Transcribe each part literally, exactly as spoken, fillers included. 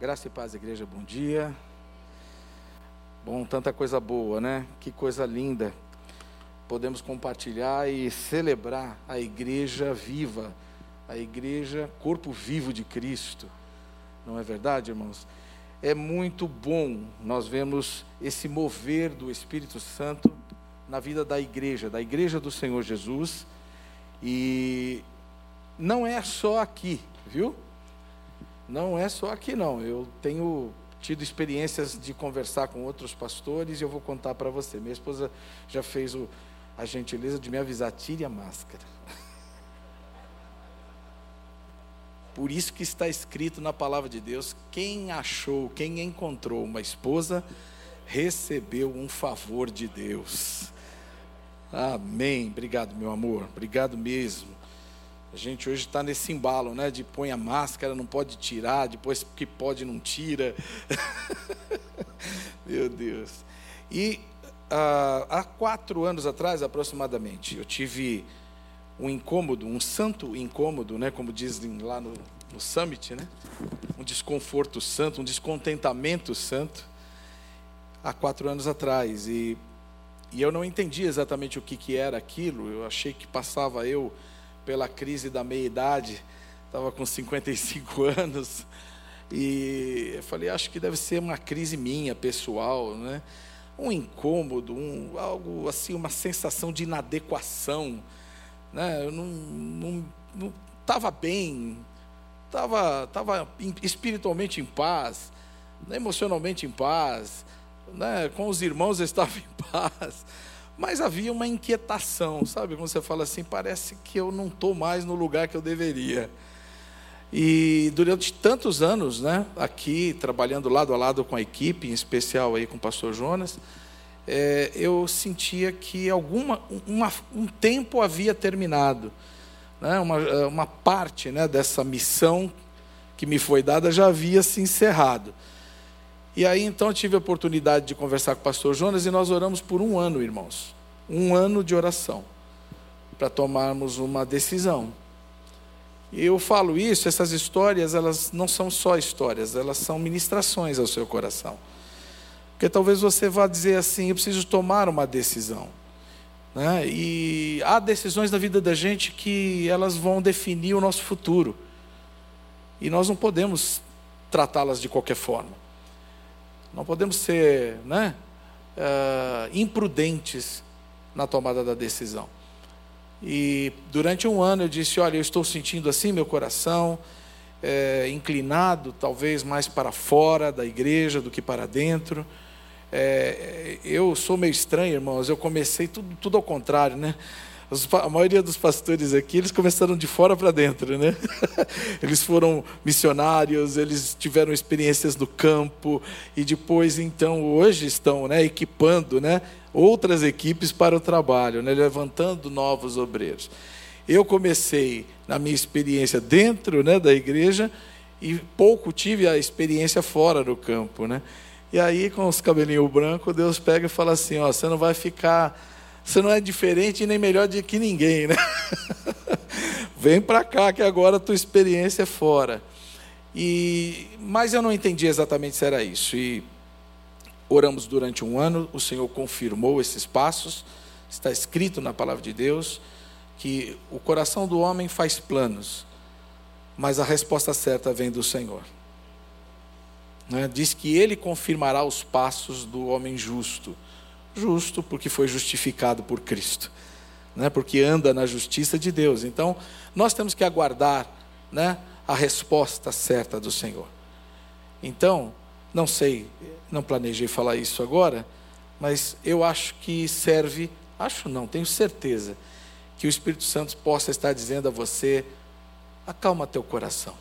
Graça e paz, igreja, bom dia. Bom, tanta coisa boa, né? Que coisa linda. Podemos compartilhar e celebrar a igreja viva, a igreja corpo vivo de Cristo. Não é verdade, irmãos? É muito bom nós vemos esse mover do Espírito Santo na vida da igreja, da igreja do Senhor Jesus. E não é só aqui, viu? Não é só aqui não, eu tenho tido experiências de conversar com outros pastores e eu vou contar para você. Minha esposa já fez o, a gentileza de me avisar, tire a máscara. Por isso que está escrito na palavra de Deus, quem achou, quem encontrou uma esposa, recebeu um favor de Deus. Amém, obrigado meu amor, obrigado mesmo. A gente hoje está nesse embalo, né, de põe a máscara, não pode tirar, depois que pode não tira. Meu Deus. E ah, há quatro anos atrás, aproximadamente, eu tive um incômodo, um santo incômodo, né, como dizem lá no, no Summit, né, um desconforto santo, um descontentamento santo, há quatro anos atrás. E, e eu não entendi exatamente o que, que era aquilo, eu achei que passava eu pela crise da meia-idade, estava com cinquenta e cinco anos, e eu falei, acho que deve ser uma crise minha, pessoal, né? Um incômodo, um, algo assim, uma sensação de inadequação, né? Eu não não não estava bem, estava estava espiritualmente em paz, né? Emocionalmente em paz, né? Com os irmãos eu estava em paz, mas havia uma inquietação, sabe? Quando você fala assim, parece que eu não estou mais no lugar que eu deveria. E durante tantos anos, né, aqui, trabalhando lado a lado com a equipe, em especial aí com o pastor Jonas, é, eu sentia que alguma, uma, um tempo havia terminado, né, uma, uma parte, né, dessa missão que me foi dada já havia se encerrado. E aí, então, eu tive a oportunidade de conversar com o pastor Jonas e nós oramos por um ano, irmãos. Um ano de oração, para tomarmos uma decisão. E eu falo isso, essas histórias, elas não são só histórias, elas são ministrações ao seu coração. Porque talvez você vá dizer assim, eu preciso tomar uma decisão, né? E há decisões na vida da gente que elas vão definir o nosso futuro. E nós não podemos tratá-las de qualquer forma. Não podemos ser, né, uh, imprudentes na tomada da decisão. E durante um ano eu disse, olha, eu estou sentindo assim meu coração, é, inclinado talvez mais para fora da igreja do que para dentro. É, eu sou meio estranho, irmãos, eu comecei tudo, tudo ao contrário, né? A maioria dos pastores aqui, eles começaram de fora para dentro, né? Eles foram missionários, eles tiveram experiências no campo, e depois, então, hoje estão, né, equipando, né, outras equipes para o trabalho, né, levantando novos obreiros. Eu comecei na minha experiência dentro, né, da igreja, e pouco tive a experiência fora do campo, né? E aí, com os cabelinhos brancos, Deus pega e fala assim, ó, você não vai ficar... Você não é diferente nem melhor de que ninguém, né? Vem para cá que agora a tua experiência é fora. E, mas eu não entendi exatamente se era isso. E oramos durante um ano, o Senhor confirmou esses passos. Está escrito na palavra de Deus que o coração do homem faz planos, mas a resposta certa vem do Senhor. Né? Diz que Ele confirmará os passos do homem justo. Justo porque foi justificado por Cristo, né? Porque anda na justiça de Deus. Então, nós temos que aguardar, né, a resposta certa do Senhor. Então, não sei, não planejei falar isso agora, mas eu acho que serve, acho não, tenho certeza, que o Espírito Santo possa estar dizendo a você, acalma teu coração.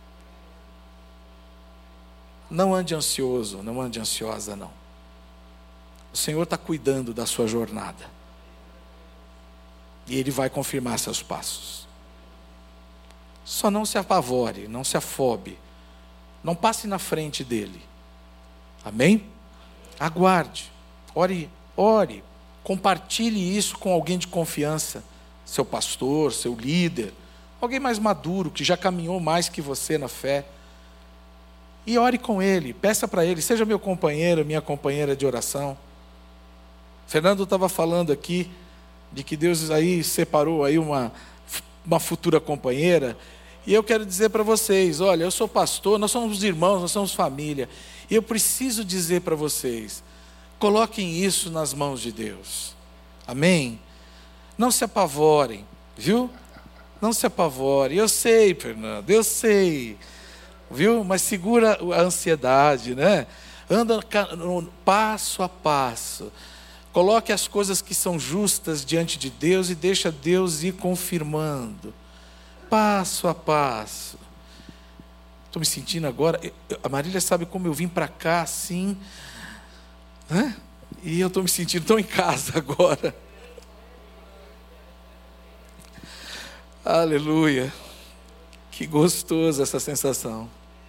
Não ande ansioso, não ande ansiosa não. O Senhor está cuidando da sua jornada. E Ele vai confirmar seus passos. Só não se apavore, não se afobe. Não passe na frente dEle. Amém? Aguarde. Ore, ore. Compartilhe isso com alguém de confiança. Seu pastor, seu líder. Alguém mais maduro, que já caminhou mais que você na fé. e ore com ele, peça para ele, seja meu companheiro, minha companheira de oração. Fernando estava falando aqui de que Deus aí separou aí uma, uma futura companheira, e eu quero dizer para vocês, olha, eu sou pastor, nós somos irmãos, nós somos família, e eu preciso dizer para vocês, coloquem isso nas mãos de Deus, amém? Não se apavorem, viu? Não se apavorem, eu sei, Fernando, eu sei, viu? Mas segura a ansiedade, né? Anda passo a passo. Coloque as coisas que são justas diante de Deus e deixa Deus ir confirmando. Passo a passo. Estou me sentindo agora... A Marília sabe como eu vim para cá assim... Né? E eu estou me sentindo tão em casa agora. Aleluia. Que gostoso essa sensação.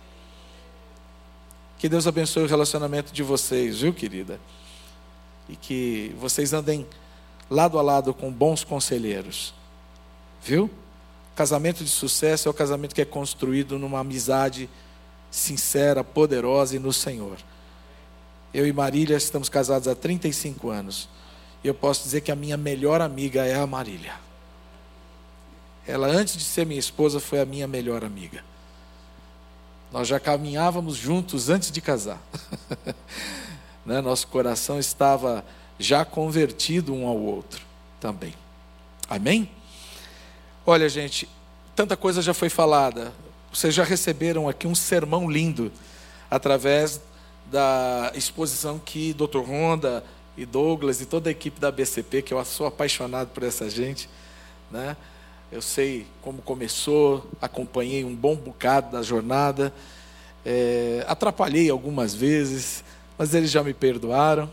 Que Deus abençoe o relacionamento de vocês, viu, querida? E que vocês andem lado a lado com bons conselheiros, viu? Casamento de sucesso é o casamento que é construído numa amizade sincera, poderosa e no Senhor. Eu e Marília estamos casados há trinta e cinco anos. E eu posso dizer que a minha melhor amiga é a Marília. Ela, antes de ser minha esposa, foi a minha melhor amiga. Nós já caminhávamos juntos antes de casar. Né? Nosso coração estava já convertido um ao outro também. Amém? Olha, gente, tanta coisa já foi falada. Vocês já receberam aqui um sermão lindo através da exposição que doutor Honda e Douglas e toda a equipe da B C P, que eu sou apaixonado por essa gente, né? Eu sei como começou, acompanhei um bom bocado da jornada, é, atrapalhei algumas vezes, mas eles já me perdoaram.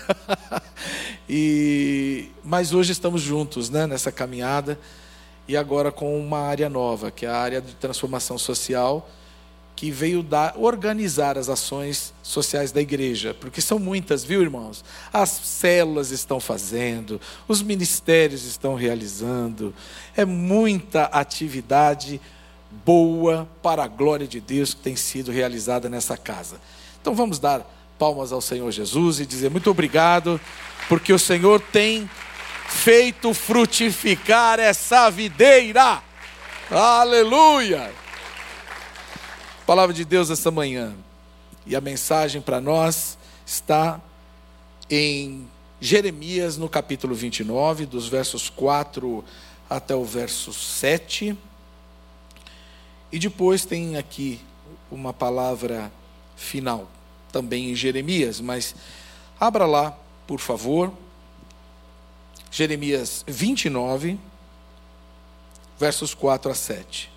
e, mas hoje estamos juntos, né, nessa caminhada, e agora com uma área nova, que é a área de transformação social, que veio dar, organizar as ações sociais da igreja, porque são muitas, viu, irmãos? As células estão fazendo, os ministérios estão realizando, é muita atividade boa para a glória de Deus que tem sido realizada nessa casa. Então vamos dar palmas ao Senhor Jesus e dizer muito obrigado, porque o Senhor tem feito frutificar essa videira. Aleluia! Palavra de Deus essa manhã, e a mensagem para nós está em Jeremias, no capítulo vinte e nove, dos versos quatro até o verso sete, e depois tem aqui uma palavra final, também em Jeremias, mas abra lá, por favor, Jeremias vinte e nove, versos quatro a sete.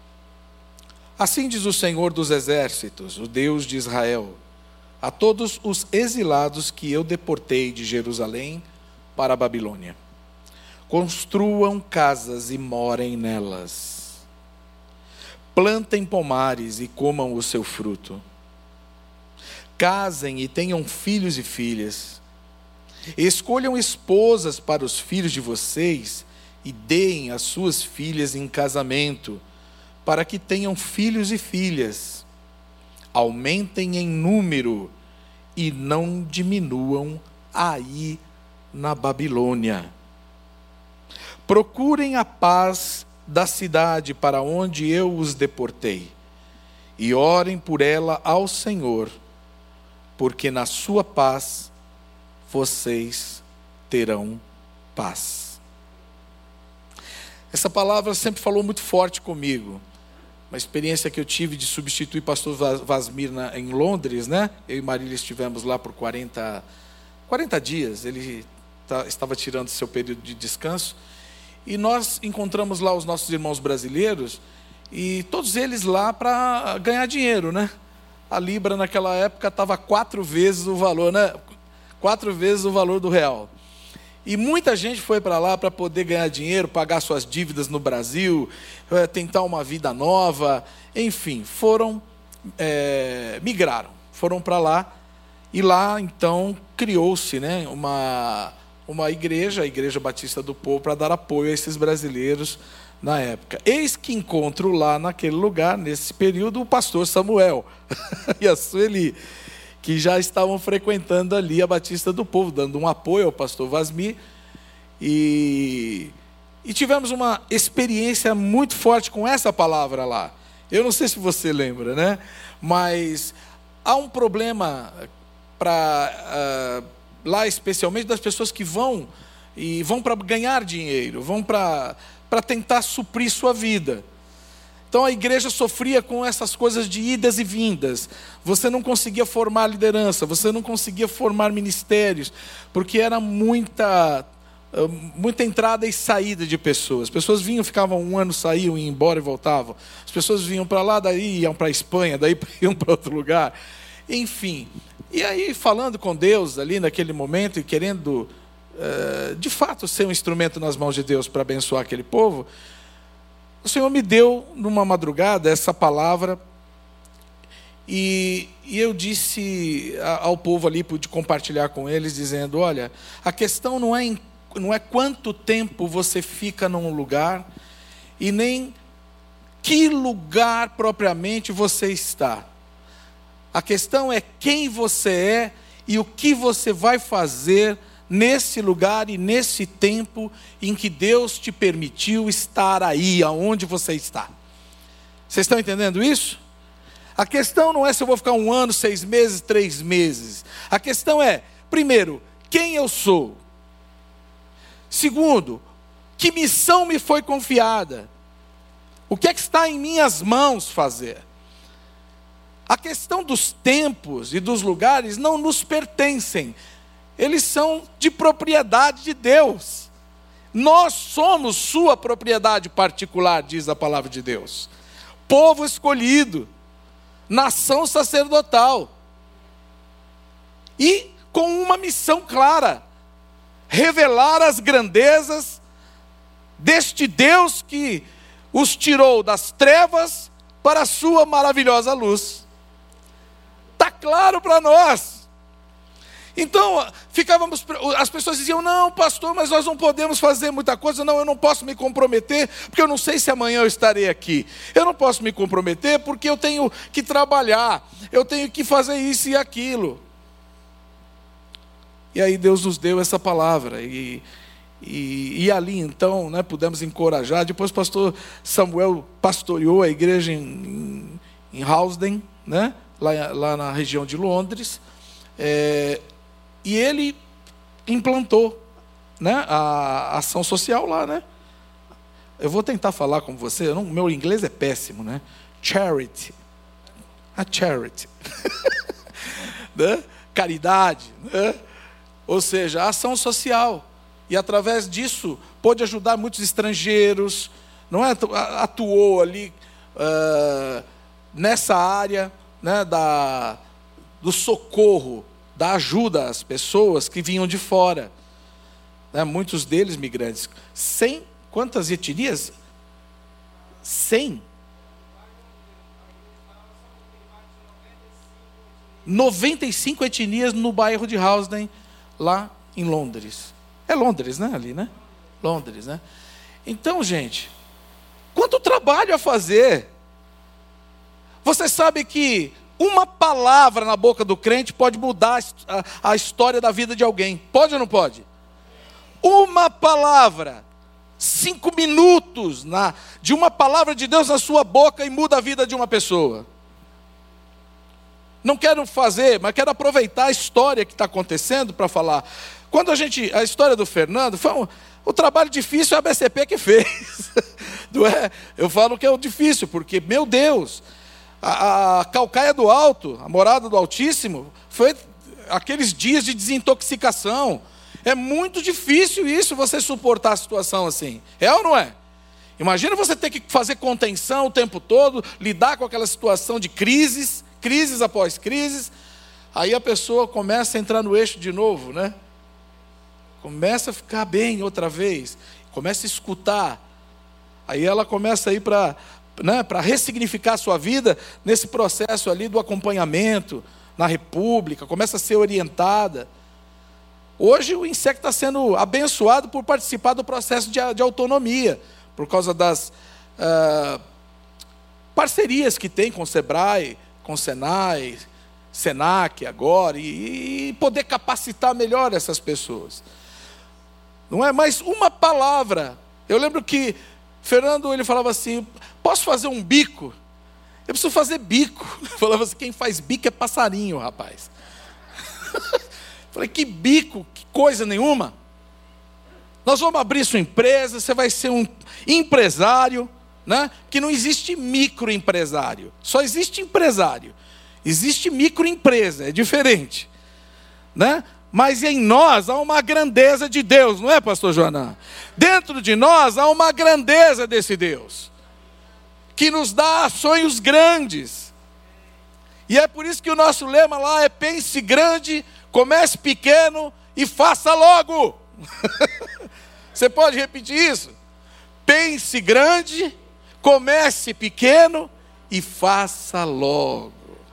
Assim diz o Senhor dos Exércitos, o Deus de Israel, a todos os exilados que eu deportei de Jerusalém para a Babilônia: construam casas e morem nelas, plantem pomares e comam o seu fruto, casem e tenham filhos e filhas, escolham esposas para os filhos de vocês e deem as suas filhas em casamento, para que tenham filhos e filhas, aumentem em número e não diminuam aí na Babilônia. Procurem a paz da cidade para onde eu os deportei, e orem por ela ao Senhor, porque na sua paz vocês terão paz. Essa palavra sempre falou muito forte comigo. Uma experiência que eu tive de substituir pastor Vasmir na, em Londres, né? Eu e Marília estivemos lá por quarenta, quarenta dias, ele tá, estava tirando seu período de descanso, e nós encontramos lá os nossos irmãos brasileiros, e todos eles lá para ganhar dinheiro, né? A Libra naquela época estava quatro vezes o valor, né? Quatro vezes o valor do real. E muita gente foi para lá para poder ganhar dinheiro, pagar suas dívidas no Brasil, tentar uma vida nova, enfim, foram, é, migraram, foram para lá, e lá então criou-se, né, uma, uma igreja, a Igreja Batista do Povo, para dar apoio a esses brasileiros na época. Eis que encontro lá naquele lugar, nesse período, o pastor Samuel e a Sueli, que já estavam frequentando ali a Batista do Povo, dando um apoio ao pastor Vasmi, e, e tivemos uma experiência muito forte com essa palavra lá. Eu não sei se você lembra, né? Mas há um problema para uh, lá, especialmente das pessoas que vão e vão para ganhar dinheiro, vão para para tentar suprir sua vida. Então a igreja sofria com essas coisas de idas e vindas. Você não conseguia formar liderança, você não conseguia formar ministérios, porque era muita, muita entrada e saída de pessoas. As pessoas vinham, ficavam um ano, saíam, iam embora e voltavam. As pessoas vinham para lá, daí iam para a Espanha, daí iam para outro lugar. Enfim, e aí falando com Deus ali naquele momento e querendo, uh, de fato, ser um instrumento nas mãos de Deus para abençoar aquele povo, o Senhor me deu, numa madrugada, essa palavra, e, e eu disse ao povo ali, pude compartilhar com eles, dizendo, olha, a questão não é, em, não é quanto tempo você fica num lugar, e nem que lugar propriamente você está. A questão é quem você é e o que você vai fazer nesse lugar e nesse tempo em que Deus te permitiu estar aí, aonde você está. Vocês estão entendendo isso? A questão não é se eu vou ficar um ano, seis meses, três meses. A questão é, primeiro, quem eu sou? Segundo, que missão me foi confiada? O que é que está em minhas mãos fazer? A questão dos tempos e dos lugares não nos pertencem. Eles são de propriedade de Deus. Nós somos sua propriedade particular, diz a palavra de Deus. Povo escolhido, nação sacerdotal. E com uma missão clara: revelar as grandezas deste Deus que os tirou das trevas para a sua maravilhosa luz. Está claro para nós. Então, ficávamos, as pessoas diziam, não, pastor, mas nós não podemos fazer muita coisa, não, eu não posso me comprometer, porque eu não sei se amanhã eu estarei aqui. Eu não posso me comprometer porque eu tenho que trabalhar, eu tenho que fazer isso e aquilo. E aí Deus nos deu essa palavra, e, e, e ali então, né, pudemos encorajar. Depois o pastor Samuel pastoreou a igreja em, em Housden, né, lá, lá na região de Londres, é, e ele implantou, né, a ação social lá, né? Eu vou tentar falar com você, não, meu inglês é péssimo, né? Charity. A charity. Né? Caridade, né? Ou seja, a ação social. E através disso, pôde ajudar muitos estrangeiros, não é? Atuou ali uh, nessa área, né, da, do socorro, da ajuda às pessoas que vinham de fora, né, muitos deles migrantes. Cem, quantas etnias? Cem. noventa e cinco etnias no bairro de Housden, lá em Londres. É Londres, né? Ali, né? Londres, né? Então, gente, quanto trabalho a fazer. Você sabe que uma palavra na boca do crente pode mudar a, a história da vida de alguém. Pode ou não pode? Uma palavra, cinco minutos na, de uma palavra de Deus na sua boca e muda a vida de uma pessoa. Não quero fazer, mas quero aproveitar a história que está acontecendo para falar. Quando a gente, a história do Fernando, foi um, o trabalho difícil é a B C P que fez. Não é? Eu falo que é o difícil, porque, meu Deus, a, a Calcaia do Alto, a morada do Altíssimo, foi aqueles dias de desintoxicação. É muito difícil isso, você suportar a situação assim. É ou não é? Imagina você ter que fazer contenção o tempo todo, lidar com aquela situação de crises, crises após crises. Aí a pessoa começa a entrar no eixo de novo, né? Começa a ficar bem outra vez, começa a escutar. Aí ela começa a ir para, né, para ressignificar a sua vida nesse processo ali do acompanhamento na República, começa a ser orientada. Hoje o INSEC está sendo abençoado por participar do processo de, de autonomia, por causa das uh, parcerias que tem com o Sebrae, com o Senai, Senac agora, e, e poder capacitar melhor essas pessoas. Não é mais uma palavra. Eu lembro que Fernando, ele falava assim, posso fazer um bico? Eu preciso fazer bico. Eu falava assim, quem faz bico é passarinho, rapaz. Falei, que bico, que coisa nenhuma. Nós vamos abrir sua empresa, você vai ser um empresário, né? Que não existe microempresário, só existe empresário. Existe microempresa, é diferente, né? Mas em nós há uma grandeza de Deus, não é, pastor Joanã? Dentro de nós há uma grandeza desse Deus, que nos dá sonhos grandes. E é por isso que o nosso lema lá é pense grande, comece pequeno e faça logo. Você pode repetir isso? Pense grande, comece pequeno e faça logo.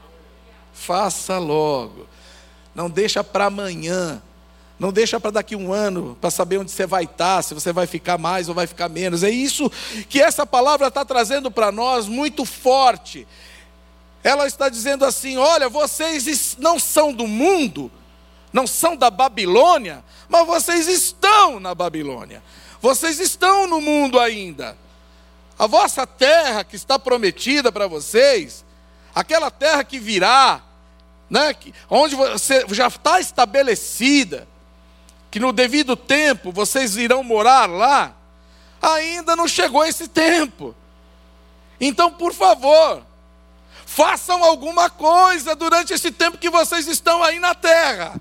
Faça logo. Não deixa para amanhã. Não deixa para daqui um ano, para saber onde você vai estar, se você vai ficar mais ou vai ficar menos. É isso que essa palavra está trazendo para nós muito forte. Ela está dizendo assim, olha, vocês não são do mundo, não são da Babilônia, mas vocês estão na Babilônia. Vocês estão no mundo ainda. A vossa terra que está prometida para vocês, aquela terra que virá, né, onde você já está estabelecida, que no devido tempo vocês irão morar lá, ainda não chegou esse tempo. Então, por favor, façam alguma coisa durante esse tempo que vocês estão aí na terra.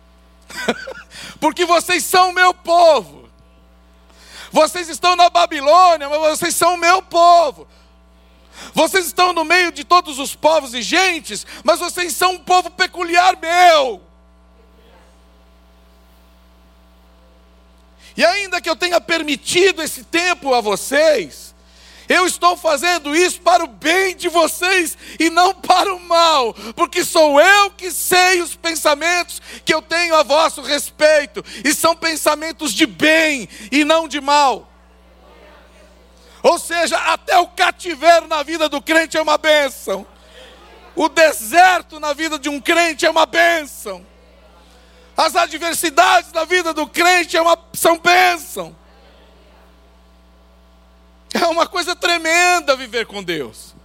Porque vocês são o meu povo. Vocês estão na Babilônia, mas vocês são o meu povo. Vocês estão no meio de todos os povos e gentes, mas vocês são um povo peculiar meu. E ainda que eu tenha permitido esse tempo a vocês, eu estou fazendo isso para o bem de vocês e não para o mal, porque sou eu que sei os pensamentos que eu tenho a vosso respeito, e são pensamentos de bem e não de mal. Ou seja, até o cativeiro na vida do crente é uma bênção. O deserto na vida de um crente é uma bênção. As adversidades na vida do crente é uma, são bênção. É uma coisa tremenda viver com Deus.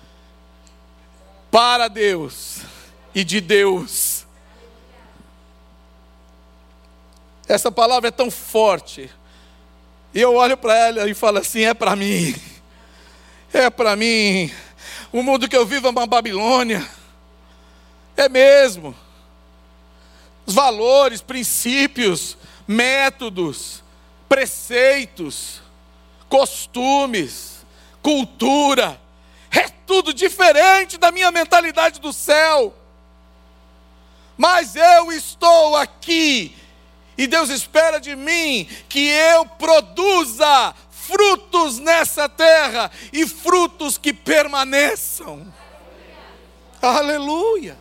Para Deus e de Deus. Essa palavra é tão forte. E eu olho para ela e falo assim, é para mim. É para mim. O mundo que eu vivo é uma Babilônia. É mesmo. Os valores, princípios, métodos, preceitos, costumes, cultura, é tudo diferente da minha mentalidade do céu. Mas eu estou aqui, e Deus espera de mim que eu produza frutos nessa terra, e frutos que permaneçam. Aleluia.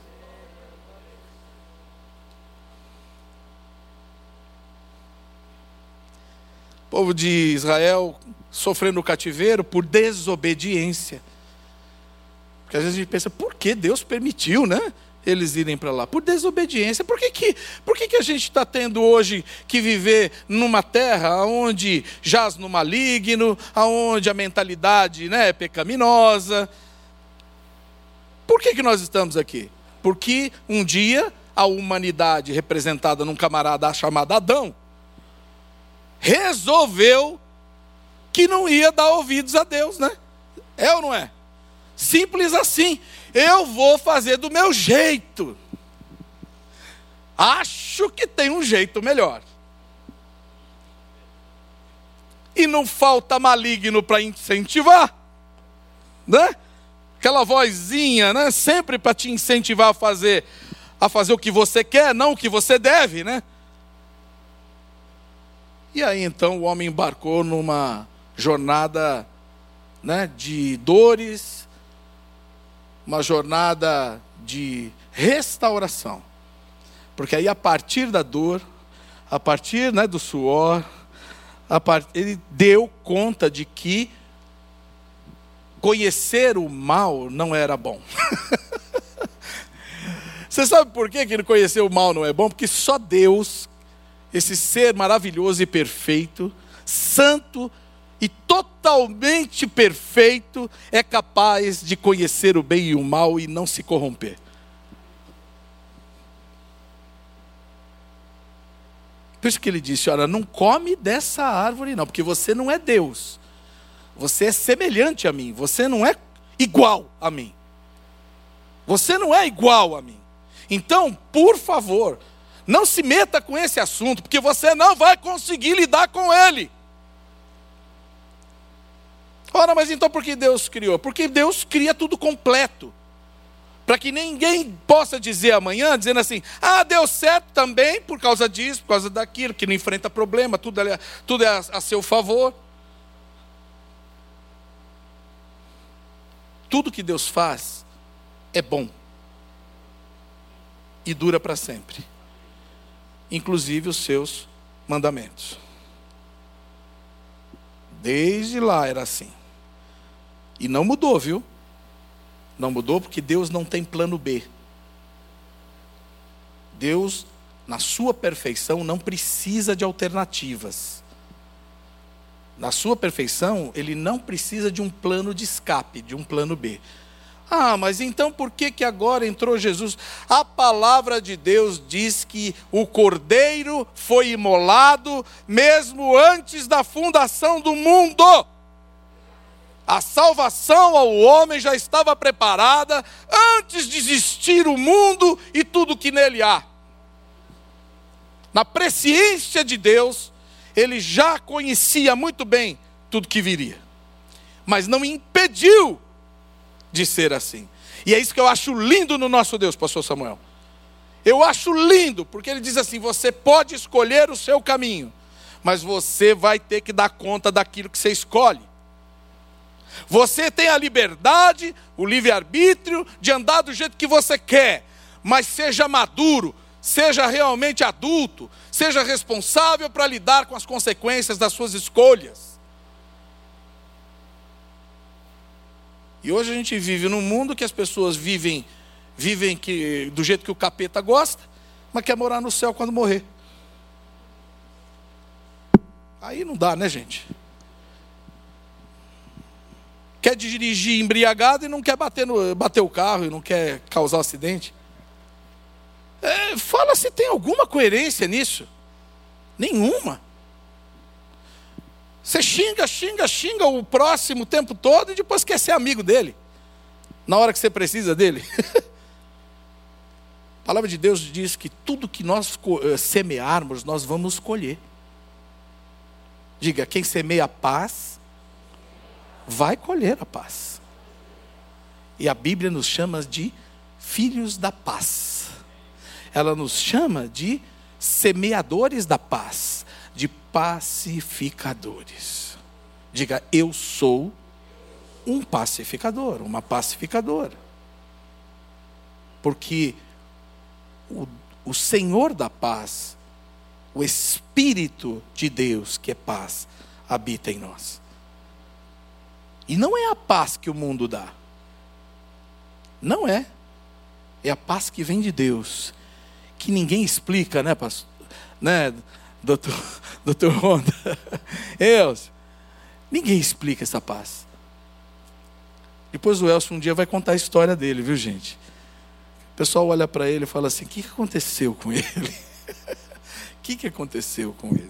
O povo de Israel sofrendo o cativeiro por desobediência. Porque às vezes a gente pensa, por que Deus permitiu, né, eles irem para lá? Por desobediência. Por que, que, por que, que a gente está tendo hoje que viver numa terra onde jaz no maligno, onde a mentalidade, né, é pecaminosa? Por que, que nós estamos aqui? Porque um dia a humanidade, representada num camarada chamado Adão, resolveu que não ia dar ouvidos a Deus, né? É ou não é? Simples assim. Eu vou fazer do meu jeito. Acho que tem um jeito melhor. E não falta maligno para incentivar, né? Aquela vozinha, né? Sempre para te incentivar a fazer, a fazer o que você quer, não o que você deve, né? E aí então o homem embarcou numa jornada, né, de dores, uma jornada de restauração. Porque aí a partir da dor, a partir, né, do suor, a part... ele deu conta de que conhecer o mal não era bom. Você sabe por que que ele conheceu o mal não é bom? Porque só Deus, esse ser maravilhoso e perfeito, santo e totalmente perfeito, é capaz de conhecer o bem e o mal e não se corromper. Por isso que ele disse, olha, não come dessa árvore não, porque você não é Deus. Você é semelhante a mim, você não é igual a mim. Você não é igual a mim. Então, por favor, não se meta com esse assunto, porque você não vai conseguir lidar com ele. Ora, mas então por que Deus criou? Porque Deus cria tudo completo. Para que ninguém possa dizer amanhã, dizendo assim, ah, deu certo também por causa disso, por causa daquilo, que não enfrenta problema, tudo é, tudo é a, a seu favor. Tudo que Deus faz é bom. E dura para sempre. Inclusive os seus mandamentos. Desde lá era assim. E não mudou, viu? Não mudou porque Deus não tem plano B. Deus, na sua perfeição, não precisa de alternativas. Na sua perfeição, Ele não precisa de um plano de escape, de um plano B. Ah, mas então por que que agora entrou Jesus? A palavra de Deus diz que o Cordeiro foi imolado mesmo antes da fundação do mundo. A salvação ao homem já estava preparada antes de existir o mundo e tudo que nele há. Na presciência de Deus, Ele já conhecia muito bem tudo que viria. Mas não impediu de ser assim. E é isso que eu acho lindo no nosso Deus, pastor Samuel. Eu acho lindo, porque Ele diz assim, você pode escolher o seu caminho, mas você vai ter que dar conta daquilo que você escolhe. Você tem a liberdade, o livre-arbítrio de andar do jeito que você quer, mas seja maduro, seja realmente adulto, seja responsável para lidar com as consequências das suas escolhas. E hoje a gente vive num mundo que as pessoas vivem, vivem que, do jeito que o capeta gosta, mas quer morar no céu quando morrer. Aí não dá, né, gente? Quer dirigir embriagado e não quer bater, no, bater o carro e não quer causar um acidente. É, fala se tem alguma coerência nisso. Nenhuma. Você xinga, xinga, xinga o próximo o tempo todo e depois quer ser amigo dele. Na hora que você precisa dele. A palavra de Deus diz que tudo que nós semearmos, nós vamos colher. Diga, quem semeia paz, vai colher a paz. E a Bíblia nos chama de filhos da paz. Ela nos chama de semeadores da paz, de pacificadores. Diga, eu sou um pacificador, uma pacificadora. Porque o, o Senhor da paz, o Espírito de Deus, que é paz, habita em nós. E não é a paz que o mundo dá. Não é. É a paz que vem de Deus. Que ninguém explica, né, pastor? Né, doutor, doutor Honda? Elcio, ninguém explica essa paz. Depois o Elcio um dia vai contar a história dele, viu, gente? O pessoal olha para ele e fala assim, o que aconteceu com ele? O que aconteceu com ele?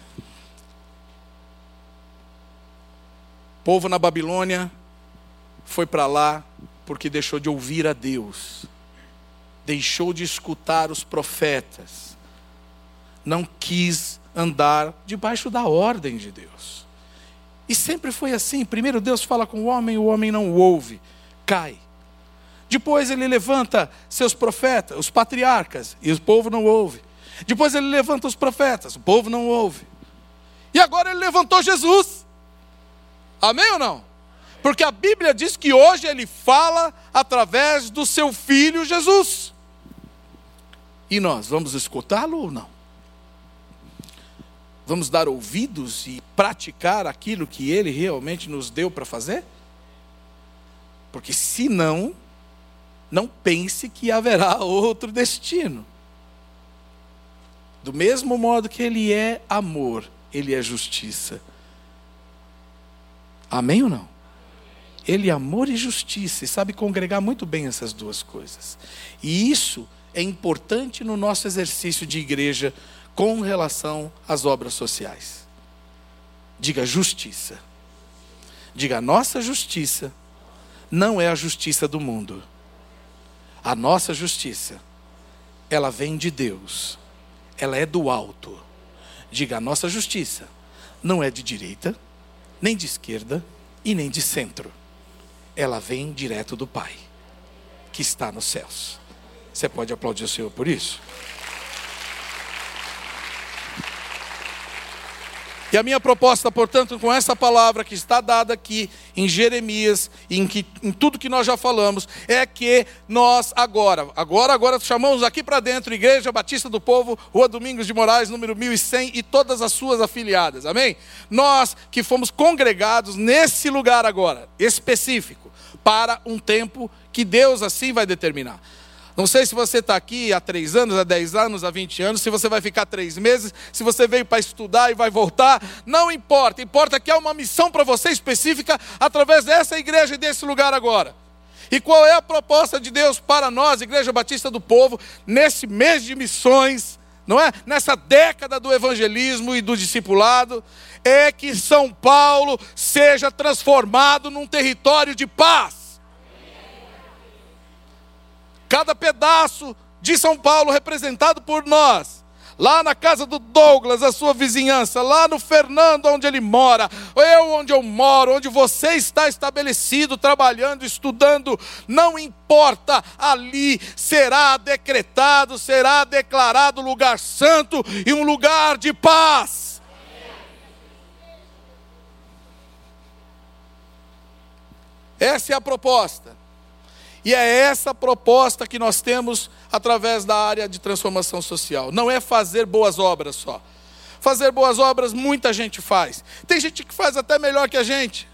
O povo na Babilônia foi para lá porque deixou de ouvir a Deus, deixou de escutar os profetas, não quis andar debaixo da ordem de Deus. E sempre foi assim, primeiro Deus fala com o homem, o homem não o ouve, cai. Depois ele levanta seus profetas, os patriarcas, e o povo não ouve. Depois ele levanta os profetas, o povo não ouve. E agora ele levantou Jesus. Amém ou não? Porque a Bíblia diz que hoje ele fala através do seu Filho Jesus. E nós, vamos escutá-lo ou não? Vamos dar ouvidos e praticar aquilo que Ele realmente nos deu para fazer? Porque se não, não pense que haverá outro destino. Do mesmo modo que Ele é amor, Ele é justiça. Amém ou não? Ele é amor e justiça, e sabe congregar muito bem essas duas coisas. E isso é importante no nosso exercício de igreja com relação às obras sociais. Diga justiça. Diga, a nossa justiça não é a justiça do mundo. A nossa justiça, ela vem de Deus. Ela é do alto. Diga, a nossa justiça não é de direita, nem de esquerda e nem de centro. Ela vem direto do Pai, que está nos céus. Você pode aplaudir o Senhor por isso? E a minha proposta, portanto, com essa palavra que está dada aqui em Jeremias, em, que, em tudo que nós já falamos, é que nós agora, agora, agora chamamos aqui para dentro, Igreja Batista do Povo, Rua Domingos de Moraes, número mil e cem, e todas as suas afiliadas, amém? Nós que fomos congregados nesse lugar agora, específico, para um tempo que Deus assim vai determinar. Não sei se você está aqui há três anos, há dez anos, há vinte anos, se você vai ficar três meses, se você veio para estudar e vai voltar, não importa. Importa que há uma missão para você específica através dessa igreja e desse lugar agora. E qual é a proposta de Deus para nós, Igreja Batista do Povo, nesse mês de missões, não é? Nessa década do evangelismo e do discipulado, é que São Paulo seja transformado num território de paz. Cada pedaço de São Paulo representado por nós, lá na casa do Douglas, a sua vizinhança, lá no Fernando, onde ele mora, eu onde eu moro, onde você está estabelecido, trabalhando, estudando, não importa, ali será decretado, será declarado lugar santo e um lugar de paz. Essa é a proposta. E é essa proposta que nós temos através da área de transformação social. Não é fazer boas obras só. Fazer boas obras muita gente faz. Tem gente que faz até melhor que a gente.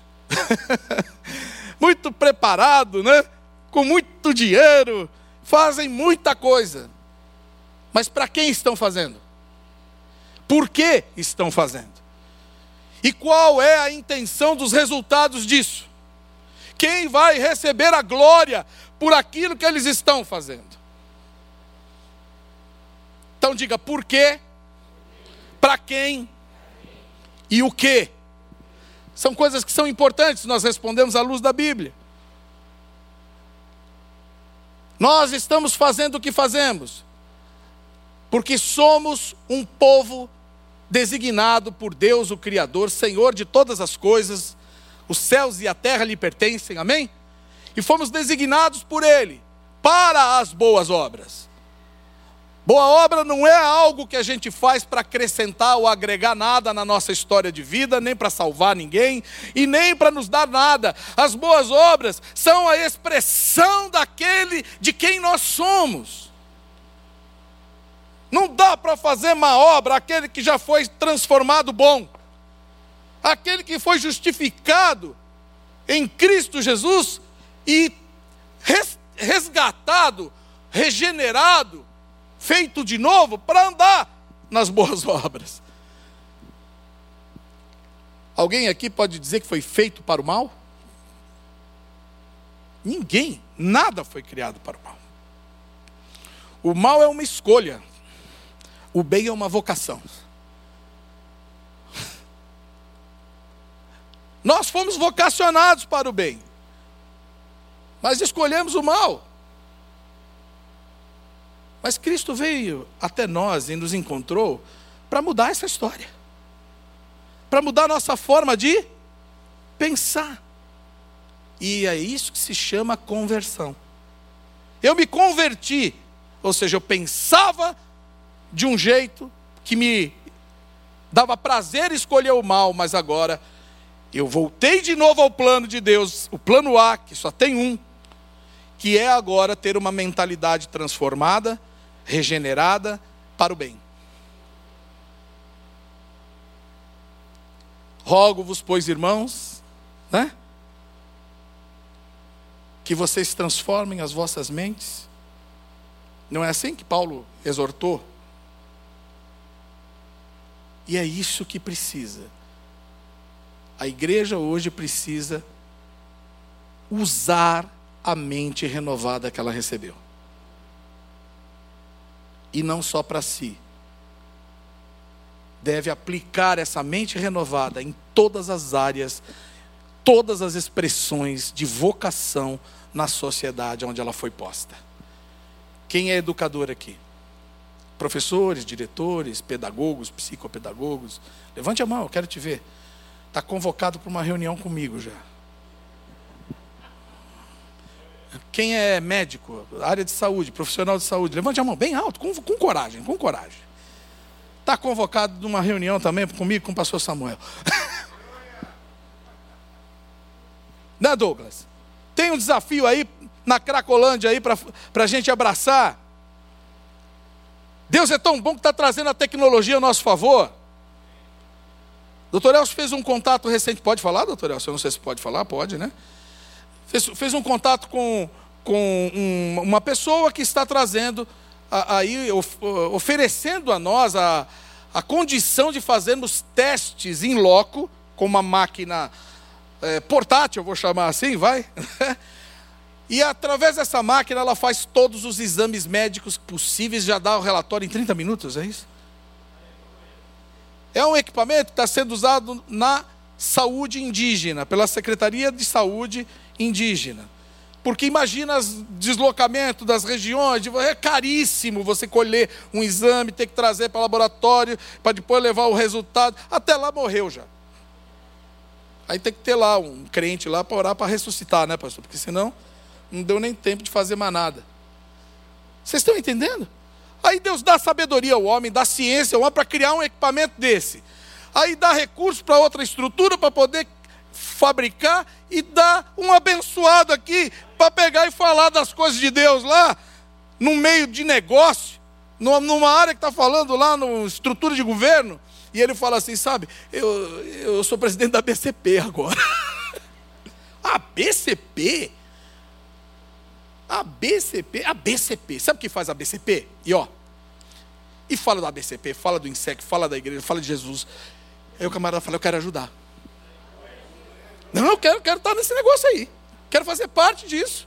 Muito preparado, né? Com muito dinheiro. Fazem muita coisa. Mas para quem estão fazendo? Por que estão fazendo? E qual é a intenção dos resultados disso? Quem vai receber a glória por aquilo que eles estão fazendo? Então diga, por quê? Para quem? E o quê? São coisas que são importantes, nós respondemos à luz da Bíblia. Nós estamos fazendo o que fazemos, porque somos um povo designado por Deus, o Criador, Senhor de todas as coisas. Os céus e a terra lhe pertencem, amém? E fomos designados por Ele para as boas obras. Boa obra não é algo que a gente faz para acrescentar ou agregar nada na nossa história de vida, nem para salvar ninguém, e nem para nos dar nada. As boas obras são a expressão daquele de quem nós somos. Não dá para fazer má obra aquele que já foi transformado bom. Aquele que foi justificado em Cristo Jesus e resgatado, regenerado, feito de novo para andar nas boas obras. Alguém aqui pode dizer que foi feito para o mal? Ninguém, nada foi criado para o mal. O mal é uma escolha, o bem é uma vocação. Nós fomos vocacionados para o bem, mas escolhemos o mal. Mas Cristo veio até nós e nos encontrou para mudar essa história, para mudar a nossa forma de pensar. E é isso que se chama conversão. Eu me converti, ou seja, eu pensava de um jeito que me dava prazer escolher o mal, mas agora eu voltei de novo ao plano de Deus, o plano A, que só tem um, que é agora ter uma mentalidade transformada, regenerada para o bem. Rogo-vos, pois, irmãos, né? Que vocês transformem as vossas mentes. Não é assim que Paulo exortou? E é isso que precisa. A igreja hoje precisa usar a mente renovada que ela recebeu. E não só para si. Deve aplicar essa mente renovada em todas as áreas, todas as expressões de vocação na sociedade onde ela foi posta. Quem é educador aqui? Professores, diretores, pedagogos, psicopedagogos. Levante a mão, eu quero te ver. Está convocado para uma reunião comigo já. Quem é médico, área de saúde, profissional de saúde, levante a mão bem alto, com, com coragem, com coragem. Está convocado numa reunião também comigo, com o pastor Samuel. Né, Douglas? Tem um desafio aí na Cracolândia aí para a gente abraçar. Deus é tão bom que está trazendo a tecnologia a nosso favor. Doutor Elcio fez um contato recente. Pode falar, doutor Elcio? Eu não sei se pode falar, pode, né? Fez, fez um contato com, com um, uma pessoa que está trazendo, aí, of, oferecendo a nós a, a condição de fazermos testes in loco, com uma máquina é, portátil, eu vou chamar assim, vai? E através dessa máquina ela faz todos os exames médicos possíveis, já dá o relatório em trinta minutos, é isso? É um equipamento que está sendo usado na saúde indígena, pela Secretaria de Saúde Indígena. Porque imagina os deslocamentos das regiões, é caríssimo você colher um exame, ter que trazer para o laboratório, para depois levar o resultado. Até lá morreu já. Aí tem que ter lá um crente lá para orar para ressuscitar, né, pastor? Porque senão não deu nem tempo de fazer mais nada. Vocês estão entendendo? Aí Deus dá sabedoria ao homem, dá ciência ao homem para criar um equipamento desse. Aí dá recursos para outra estrutura para poder fabricar e dá um abençoado aqui para pegar e falar das coisas de Deus lá, no meio de negócio, numa área que está falando lá, numa estrutura de governo, e ele fala assim, sabe, eu, eu sou presidente da B C P agora. A B C P? A B C P? A B C P, sabe o que faz a B C P? E ó, e fala da B C P, fala do INSEC, fala da igreja, fala de Jesus. Aí o camarada fala, eu quero ajudar. Não, eu quero, quero estar nesse negócio aí. Quero fazer parte disso.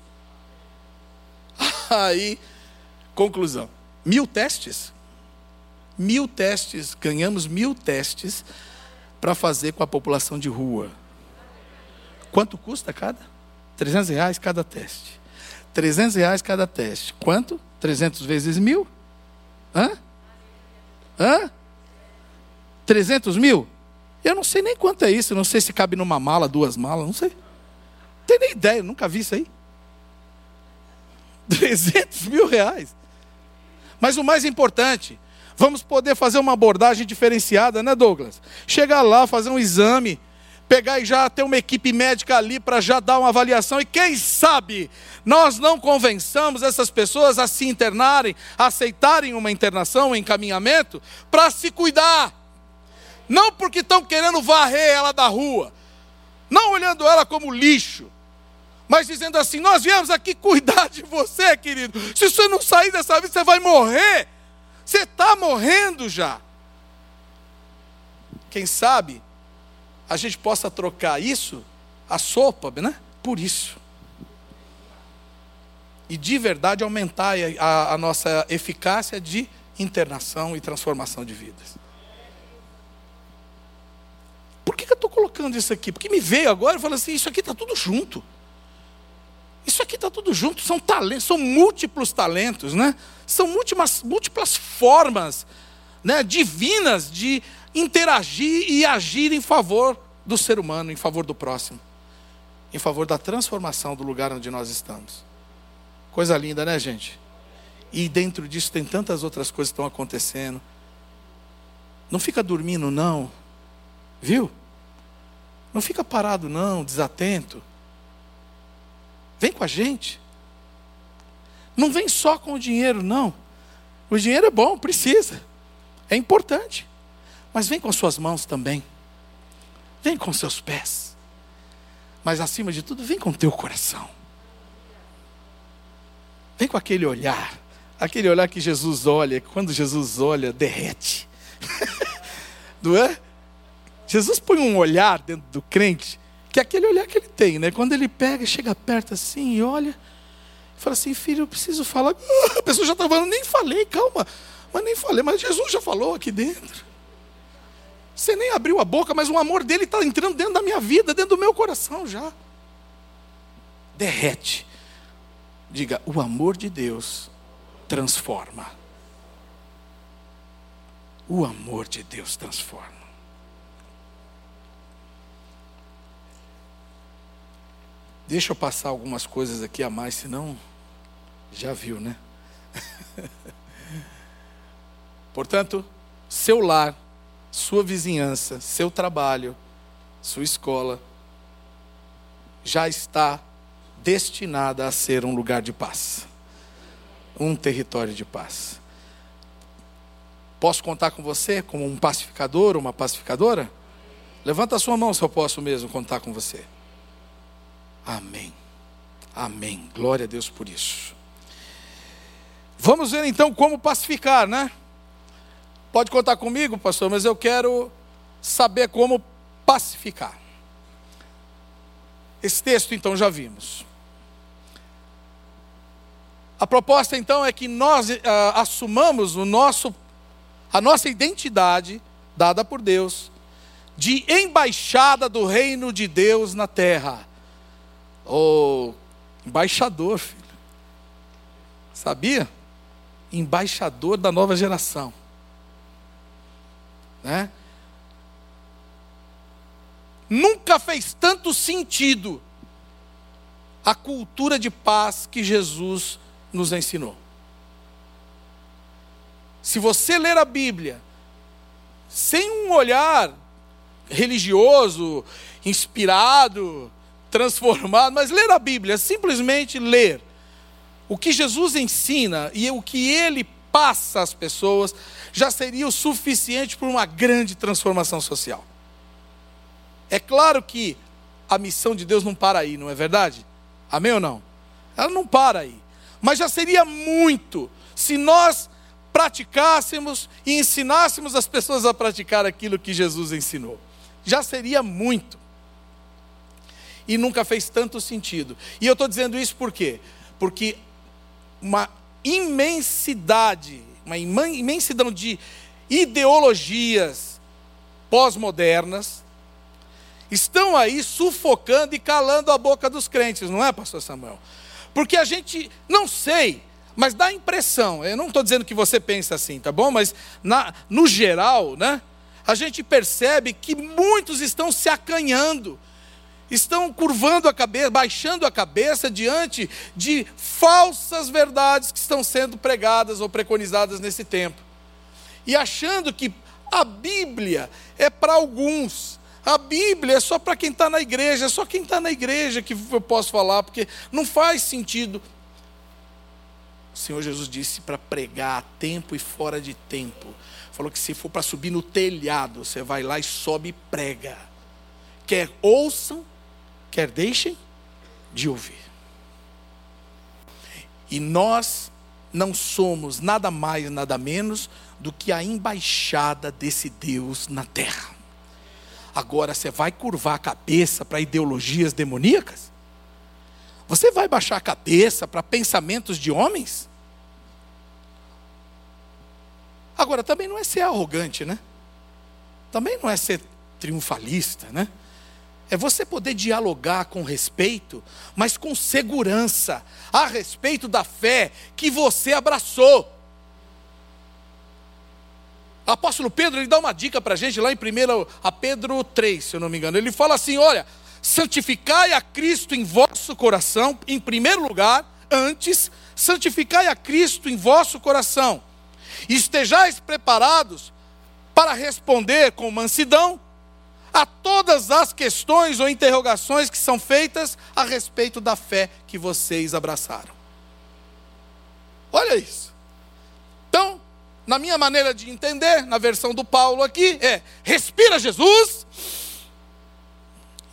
Aí, conclusão. Mil testes. Mil testes. Ganhamos mil testes para fazer com a população de rua. Quanto custa cada? trezentos reais cada teste. trezentos reais cada teste. Quanto? trezentos vezes mil? Hã? Hã? trezentos mil? Eu não sei nem quanto é isso, não sei se cabe numa mala, duas malas, não sei. Não tenho nem ideia, nunca vi isso aí. trezentos mil reais. Mas o mais importante, vamos poder fazer uma abordagem diferenciada, né, Douglas? Chegar lá, fazer um exame, pegar e já ter uma equipe médica ali para já dar uma avaliação. E quem sabe nós não convençamos essas pessoas a se internarem, a aceitarem uma internação, um encaminhamento, para se cuidar. Não porque estão querendo varrer ela da rua, não olhando ela como lixo, mas dizendo assim, nós viemos aqui cuidar de você, querido. Se você não sair dessa vida, você vai morrer. Você está morrendo já. Quem sabe a gente possa trocar isso, a sopa, né, por isso. E de verdade aumentar a, a nossa eficácia de internação e transformação de vidas. Por que, que eu estou colocando isso aqui? Porque me veio agora e falou assim, isso aqui está tudo junto. Isso aqui está tudo junto, são talentos, são múltiplos talentos, né? São múltiplas, múltiplas formas, né, divinas de interagir e agir em favor do ser humano, em favor do próximo, em favor da transformação do lugar onde nós estamos. Coisa linda, né, gente? E dentro disso tem tantas outras coisas que estão acontecendo. Não fica dormindo, não. Viu? Não fica parado não, desatento. Vem com a gente. Não vem só com o dinheiro, não. O dinheiro é bom, precisa. É importante. Mas vem com as suas mãos também. vem com seus pés. Mas acima de tudo, vem com teu coração. Vem com aquele olhar. Aquele olhar que Jesus olha, quando Jesus olha, derrete. Não é? Jesus põe um olhar dentro do crente, que é aquele olhar que ele tem, né? Quando ele pega, chega perto assim e olha, fala assim, filho, eu preciso falar. Ah, a pessoa já está falando, nem falei, calma. Mas nem falei, mas Jesus já falou aqui dentro. Você nem abriu a boca, mas o amor dele está entrando dentro da minha vida, dentro do meu coração já. Derrete. Diga, o amor de Deus transforma. O amor de Deus transforma. Deixa eu passar algumas coisas aqui a mais, senão já viu, né? Portanto, seu lar, sua vizinhança, seu trabalho, sua escola, já está destinada a ser um lugar de paz. Um território de paz. Posso contar com você como um pacificador, uma pacificadora? Levanta a sua mão se eu posso mesmo contar com você. Amém. Amém. Glória a Deus por isso. Vamos ver então como pacificar, né? Pode contar comigo, pastor, mas eu quero saber como pacificar. Esse texto então já vimos. A proposta então é que nós uh, assumamos o nosso, a nossa identidade, dada por Deus, de embaixada do reino de Deus na terra. Oh, embaixador, filho. Sabia? Embaixador da nova geração. Né? Nunca fez tanto sentido a cultura de paz que Jesus nos ensinou. Se você ler a Bíblia sem um olhar religioso, inspirado, transformado, mas ler a Bíblia, simplesmente ler o que Jesus ensina e o que Ele passa às pessoas, já seria o suficiente para uma grande transformação social. É claro que a missão de Deus não para aí, não é verdade? Amém ou não? Ela não para aí. Mas já seria muito se nós praticássemos e ensinássemos as pessoas a praticar aquilo que Jesus ensinou. Já seria muito. E nunca fez tanto sentido. E eu estou dizendo isso por quê? Porque uma imensidade, uma imensidão de ideologias pós-modernas estão aí sufocando e calando a boca dos crentes, não é, pastor Samuel? Porque a gente, não sei, mas dá a impressão, eu não estou dizendo que você pensa assim, tá bom? Mas na, no geral, né, a gente percebe que muitos estão se acanhando, estão curvando a cabeça, baixando a cabeça diante de falsas verdades que estão sendo pregadas ou preconizadas nesse tempo. E achando que a Bíblia é para alguns. A Bíblia é só para quem está na igreja, é só quem está na igreja que eu posso falar, porque não faz sentido. O Senhor Jesus disse para pregar a tempo e fora de tempo. Falou que se for para subir no telhado, você vai lá e sobe e prega. Quer ouçam, quer deixem de ouvir. E nós não somos nada mais, nada menos do que a embaixada desse Deus na terra. Agora você vai curvar a cabeça para ideologias demoníacas? Você vai baixar a cabeça para pensamentos de homens? Agora, também não é ser arrogante, né? Também não é ser triunfalista, né? É você poder dialogar com respeito, mas com segurança, a respeito da fé que você abraçou. O apóstolo Pedro, ele dá uma dica para a gente lá em primeiro Pedro três, se eu não me engano. Ele fala assim, olha, santificai a Cristo em vosso coração, em primeiro lugar, antes, santificai a Cristo em vosso coração. E estejais preparados para responder com mansidão a todas as questões ou interrogações que são feitas a respeito da fé que vocês abraçaram. Olha isso. Então, na minha maneira de entender, na versão do Paulo aqui, é: respira Jesus,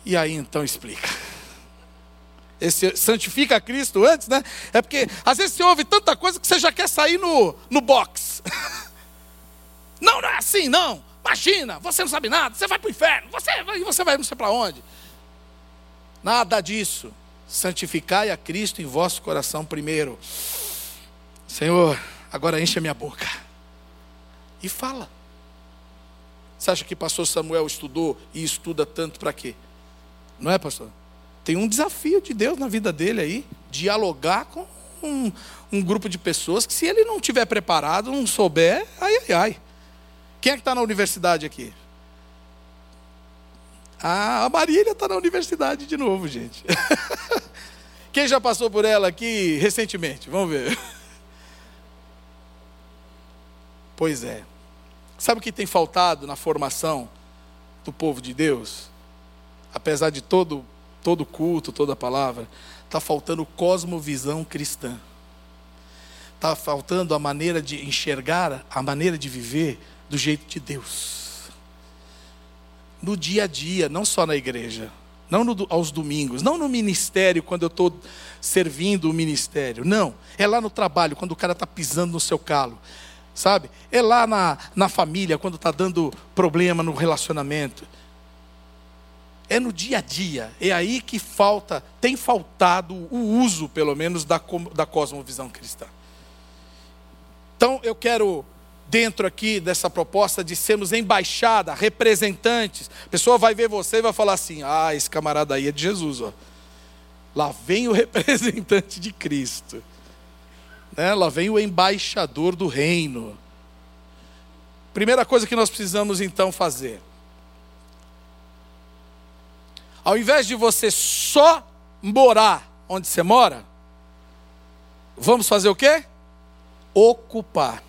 E aí então explica. Esse santifica a Cristo antes, né? É porque às vezes você ouve tanta coisa que você já quer sair no, no box. Não, não é assim, não. Imagina, você não sabe nada, você vai para o inferno, você vai, você vai não sei para onde. Nada disso. Santificai a Cristo em vosso coração primeiro. Senhor, agora enche a minha boca. E fala. Você acha que pastor Samuel estudou e estuda tanto para quê? Não é, pastor? Tem um desafio de Deus na vida dele aí. Dialogar com um, um grupo de pessoas que, se ele não tiver preparado, não souber, ai, ai, ai. Quem é que está na universidade aqui? Ah, a Marília está na universidade de novo, gente. Quem já passou por ela aqui recentemente? Vamos ver. Pois é. Sabe o que tem faltado na formação do povo de Deus? Apesar de todo, todo culto, toda palavra, está faltando cosmovisão cristã. Está faltando a maneira de enxergar, a maneira de viver do jeito de Deus. No dia a dia, não só na igreja, não no, aos domingos, não no ministério, quando eu estou servindo o ministério, não, é lá no trabalho, quando o cara está pisando no seu calo, sabe? É lá na, na família, quando está dando problema no relacionamento, é no dia a dia, é aí que falta, tem faltado o uso, pelo menos, da, da cosmovisão cristã. Então eu quero, dentro aqui dessa proposta de sermos embaixada, representantes, a pessoa vai ver você e vai falar assim: ah, esse camarada aí é de Jesus, ó. Lá vem o representante de Cristo, né? Lá vem o embaixador do reino. Primeira coisa que nós precisamos então fazer, ao invés de você só morar onde você mora, vamos fazer o quê? Ocupar.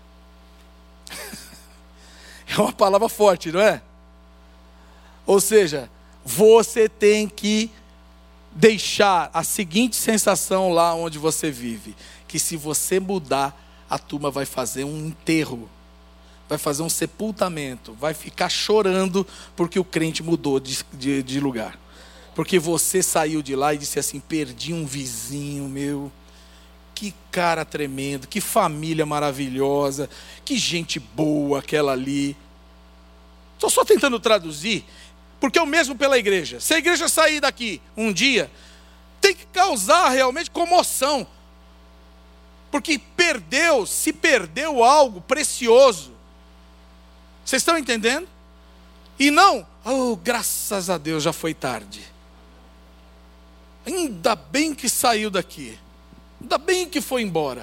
É uma palavra forte, não é? Ou seja, você tem que deixar a seguinte sensação lá onde você vive: que se você mudar, a turma vai fazer um enterro, vai fazer um sepultamento, vai ficar chorando porque o crente mudou de, de, de lugar. Porque você saiu de lá e disse assim: perdi um vizinho meu. Que cara tremendo, que família maravilhosa, que gente boa aquela ali. Estou só tentando traduzir, porque é o mesmo pela igreja. Se a igreja sair daqui um dia, tem que causar realmente comoção. Porque perdeu, se perdeu algo precioso. Vocês estão entendendo? E não, oh, graças a Deus, já foi tarde. Ainda bem que saiu daqui. Ainda bem que foi embora.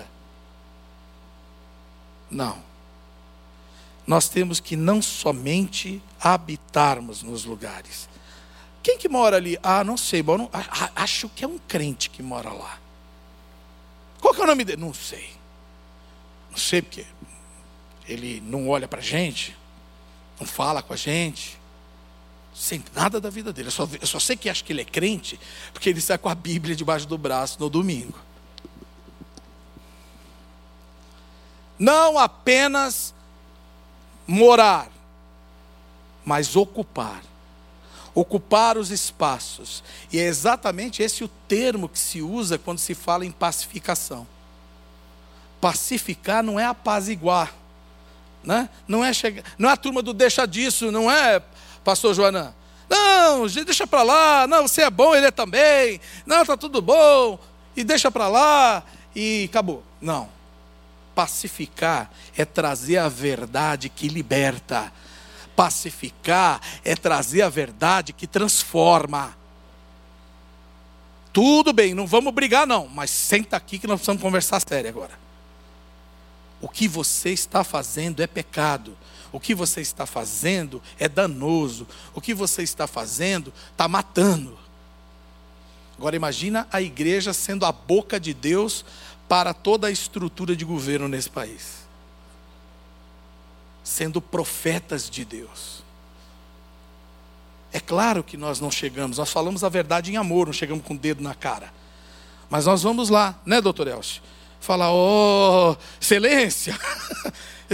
Não. Nós temos que não somente habitarmos nos lugares. Quem que mora ali? Ah, não sei, não, acho que é um crente que mora lá. Qual que é o nome dele? Não sei. Não sei porque ele não olha para a gente, não fala com a gente, não sei nada da vida dele. Eu só, eu só sei que acho que ele é crente porque ele sai com a Bíblia debaixo do braço no domingo. Não apenas morar, mas ocupar. Ocupar os espaços. E é exatamente esse o termo que se usa quando se fala em pacificação. Pacificar não é apaziguar, né? Não é chegar, não é a turma do deixa disso, não é, pastor Joanã? Não, deixa para lá, não, você é bom, ele é também, não, está tudo bom, e deixa para lá, e acabou. Não. Pacificar é trazer a verdade que liberta. Pacificar é trazer a verdade que transforma. Tudo bem, não vamos brigar não, mas senta aqui que nós precisamos conversar sério agora. O que você está fazendo é pecado. O que você está fazendo é danoso. O que você está fazendo está matando. Agora imagina a igreja sendo a boca de Deus para toda a estrutura de governo nesse país. Sendo profetas de Deus. É claro que nós não chegamos, nós falamos a verdade em amor, não chegamos com o dedo na cara. Mas nós vamos lá, né, doutor Elcio? Falar, ó, oh, excelência,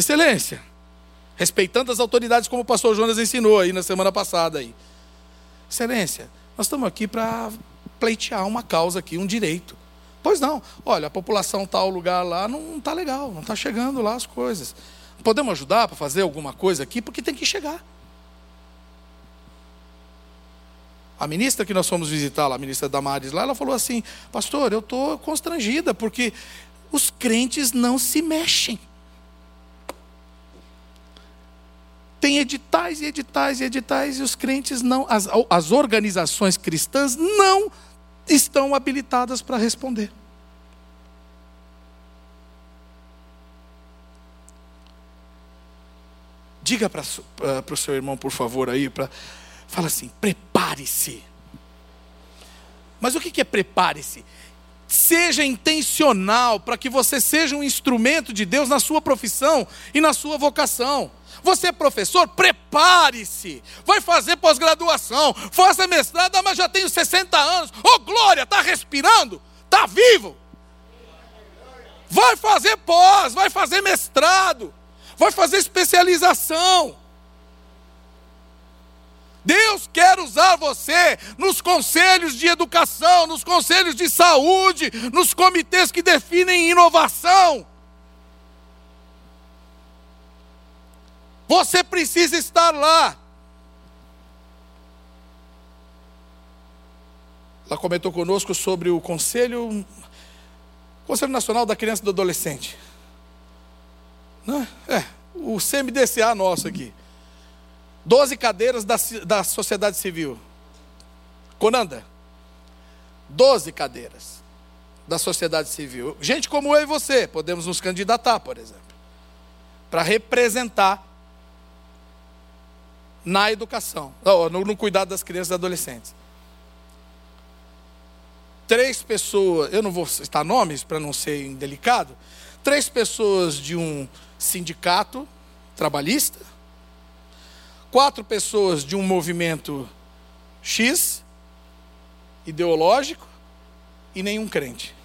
excelência. Respeitando as autoridades como o pastor Jonas ensinou aí na semana passada aí. excelência, nós estamos aqui para pleitear uma causa aqui, um direito. Pois não, olha, a população tal lugar lá não está legal, não está chegando lá as coisas. Podemos ajudar para fazer alguma coisa aqui? Porque tem que chegar. A ministra que nós fomos visitar, a ministra Damares lá, ela falou assim, pastor, eu estou constrangida, porque os crentes não se mexem. Tem editais e editais e editais, e os crentes não, as, as organizações cristãs não estão habilitadas para responder. Diga para o seu irmão, por favor, aí, pra, fala assim, prepare-se. Mas o que é prepare-se? Seja intencional para que você seja um instrumento de Deus na sua profissão e na sua vocação. Você é professor? Prepare-se. Vai fazer pós-graduação, faça mestrado, mas já tenho sessenta anos. Ô oh, glória, está respirando? Está vivo? Vai fazer pós, vai fazer mestrado, vai fazer especialização. Deus quer usar você nos conselhos de educação, nos conselhos de saúde, nos comitês que definem inovação. Você precisa estar lá. Ela comentou conosco sobre o Conselho, Conselho Nacional da Criança e do Adolescente. Não, é, o C M D C A nosso aqui. Doze cadeiras da, da sociedade civil. Conanda. Doze cadeiras da sociedade civil. Gente como eu e você, podemos nos candidatar, por exemplo, para representar na educação, no, no cuidado das crianças e adolescentes. Três pessoas, eu não vou citar nomes para não ser indelicado, três pessoas de um sindicato trabalhista, quatro pessoas de um movimento X, ideológico, e nenhum crente.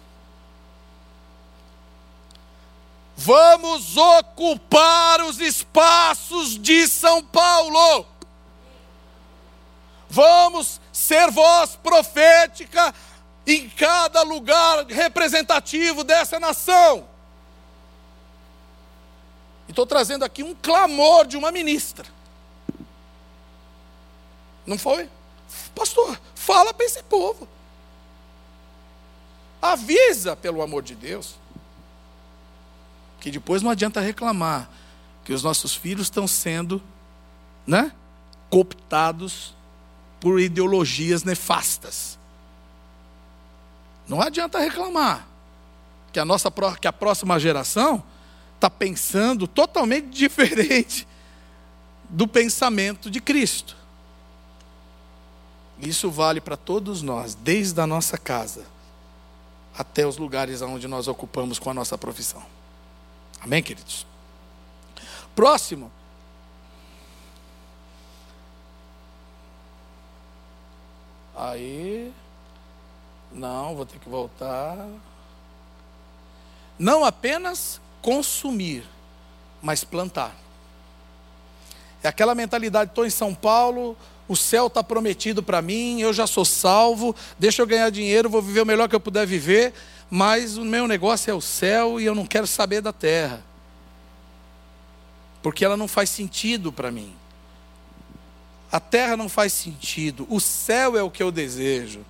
Vamos ocupar os espaços de São Paulo. Vamos ser voz profética em cada lugar representativo dessa nação. Estou trazendo aqui um clamor de uma ministra. Não foi? Pastor, fala para esse povo. Avisa, pelo amor de Deus. Que depois não adianta reclamar que os nossos filhos estão sendo, né, cooptados por ideologias nefastas. Não adianta reclamar que a, nossa, que a próxima geração está pensando totalmente diferente do pensamento de Cristo. Isso vale para todos nós, desde a nossa casa até os lugares onde nós ocupamos com a nossa profissão. Amém, queridos? Próximo. Aí. Não, vou ter que voltar. Não apenas consumir, mas plantar. É aquela mentalidade, estou em São Paulo, o céu está prometido para mim, eu já sou salvo, deixa eu ganhar dinheiro, vou viver o melhor que eu puder viver, mas o meu negócio é o céu e eu não quero saber da terra. Porque ela não faz sentido para mim. A terra não faz sentido, o céu é o que eu desejo.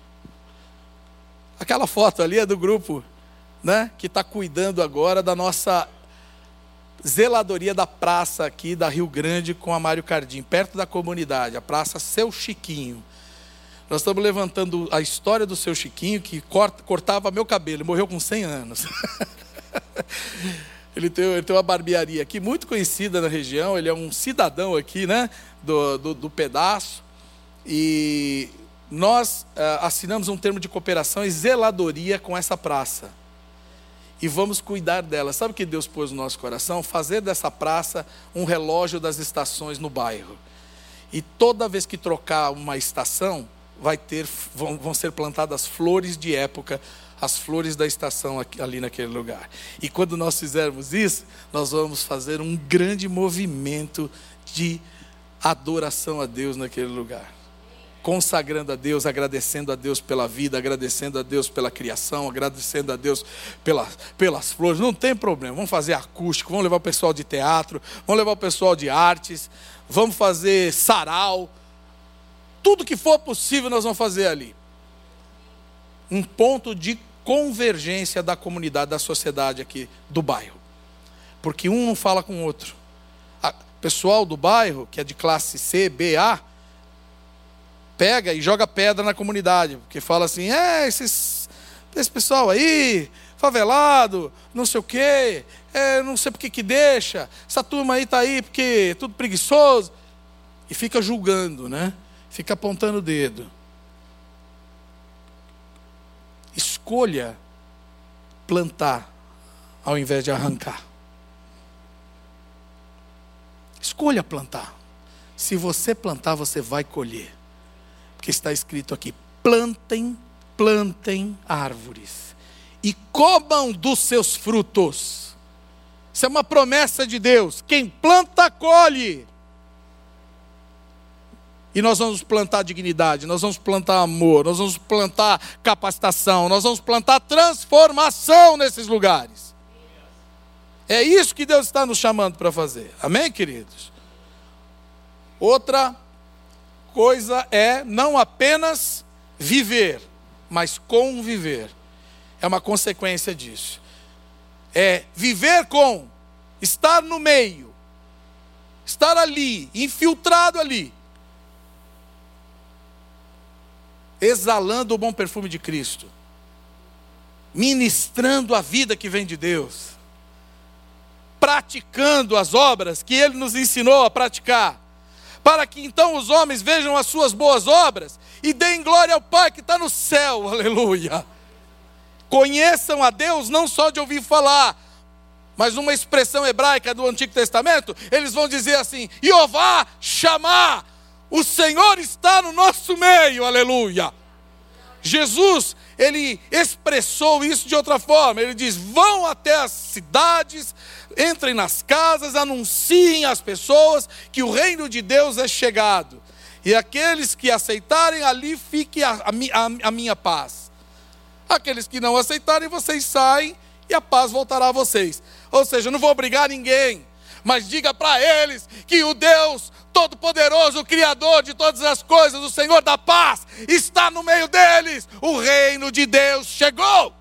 Aquela foto ali é do grupo, né, que está cuidando agora da nossa zeladoria da praça aqui da Rio Grande com a Mário Cardim, perto da comunidade, a praça Seu Chiquinho. Nós estamos levantando a história do Seu Chiquinho, que corta, cortava meu cabelo, ele morreu com cem anos. Ele tem, ele tem uma barbearia aqui, muito conhecida na região, ele é um cidadão aqui, né, do, do, do pedaço, e nós uh, assinamos um termo de cooperação e zeladoria com essa praça. E vamos cuidar dela. Sabe o que Deus pôs no nosso coração? Fazer dessa praça um relógio das estações no bairro. E toda vez que trocar uma estação, vai ter, vão, vão ser plantadas flores de época, as flores da estação aqui, ali naquele lugar. E quando nós fizermos isso, nós vamos fazer um grande movimento de adoração a Deus naquele lugar. consagrando a Deus, agradecendo a Deus pela vida, agradecendo a Deus pela criação, agradecendo a Deus pela, pelas flores. Não tem problema, vamos fazer acústico, vamos levar o pessoal de teatro, vamos levar o pessoal de artes, vamos fazer sarau. Tudo que for possível nós vamos fazer ali. Um ponto de convergência da comunidade, da sociedade aqui do bairro. Porque um não fala com o outro. O pessoal do bairro, que é de classe C, B, A, pega e joga pedra na comunidade. Porque fala assim, é, esses, esse pessoal aí, favelado, não sei o quê, é, não sei por que que deixa, essa turma aí está aí porque é tudo preguiçoso. E fica julgando, né? Fica apontando o dedo. Escolha plantar ao invés de arrancar. Escolha plantar. Se você plantar, você vai colher. Porque está escrito aqui, plantem, plantem árvores e comam dos seus frutos. Isso é uma promessa de Deus. Quem planta, colhe. E nós vamos plantar dignidade, nós vamos plantar amor, nós vamos plantar capacitação, nós vamos plantar transformação nesses lugares. É isso que Deus está nos chamando para fazer. Amém, queridos? Outra coisa é não apenas viver, mas conviver. É uma consequência disso. É viver com, estar no meio, estar ali, infiltrado ali, exalando o bom perfume de Cristo, ministrando a vida que vem de Deus, praticando as obras que Ele nos ensinou a praticar, para que então os homens vejam as suas boas obras e deem glória ao Pai que está no céu, aleluia. Conheçam a Deus não só de ouvir falar, mas uma expressão hebraica do Antigo Testamento, eles vão dizer assim, Jeová Shammah, o Senhor está no nosso meio, aleluia. Jesus, ele expressou isso de outra forma, ele diz, vão até as cidades, entrem nas casas, anunciem às pessoas que o reino de Deus é chegado. E aqueles que aceitarem, ali fique a, a, a minha paz. Aqueles que não aceitarem, vocês saem e a paz voltará a vocês. Ou seja, eu não vou obrigar ninguém, mas diga para eles que o Deus Todo-Poderoso, o Criador de todas as coisas, o Senhor da paz, está no meio deles. O reino de Deus chegou.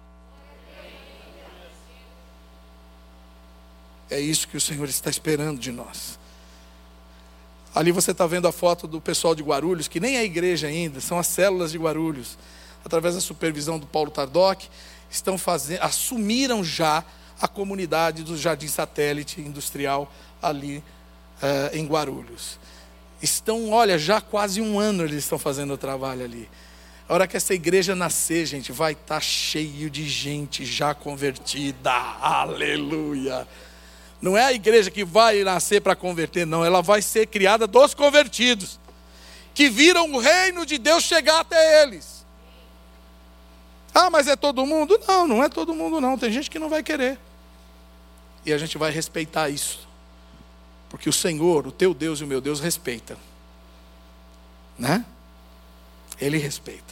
É isso que o Senhor está esperando de nós. Ali você está vendo a foto do pessoal de Guarulhos, que nem é igreja ainda, são as células de Guarulhos. Através da supervisão do Paulo Tardoc, estão fazendo, assumiram já a comunidade do Jardim Satélite Industrial ali uh, em Guarulhos. Estão, olha, já quase um ano eles estão fazendo o trabalho ali. A hora que essa igreja nascer, gente, vai estar cheio de gente já convertida. Aleluia! Não é a igreja que vai nascer para converter, não. Ela vai ser criada dos convertidos, que viram o reino de Deus chegar até eles. Ah, mas é todo mundo? Não, não é todo mundo não. Tem gente que não vai querer. E a gente vai respeitar isso. Porque o Senhor, o teu Deus e o meu Deus respeita. Né? Ele respeita.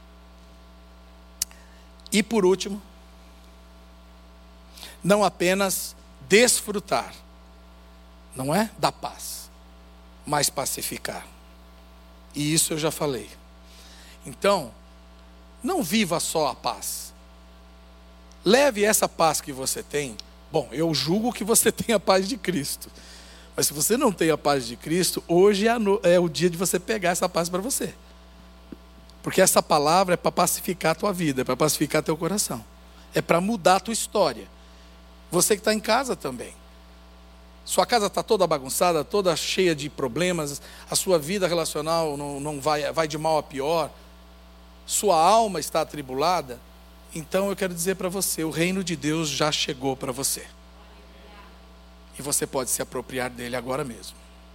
E por último, não apenas desfrutar, não é? Da paz, mas pacificar. E isso eu já falei. Então, não viva só a paz. Leve essa paz que você tem. Bom, eu julgo que você tem a paz de Cristo. Mas se você não tem a paz de Cristo, hoje é, no, é o dia de você pegar essa paz para você. Porque essa palavra é para pacificar a tua vida, é para pacificar teu coração. É para mudar a tua história. Você que está em casa também. Sua casa está toda bagunçada, toda cheia de problemas. A sua vida relacional não, não vai, vai de mal a pior. Sua alma está atribulada. Então eu quero dizer para você, o reino de Deus já chegou para você. E você pode se apropriar dele agora mesmo.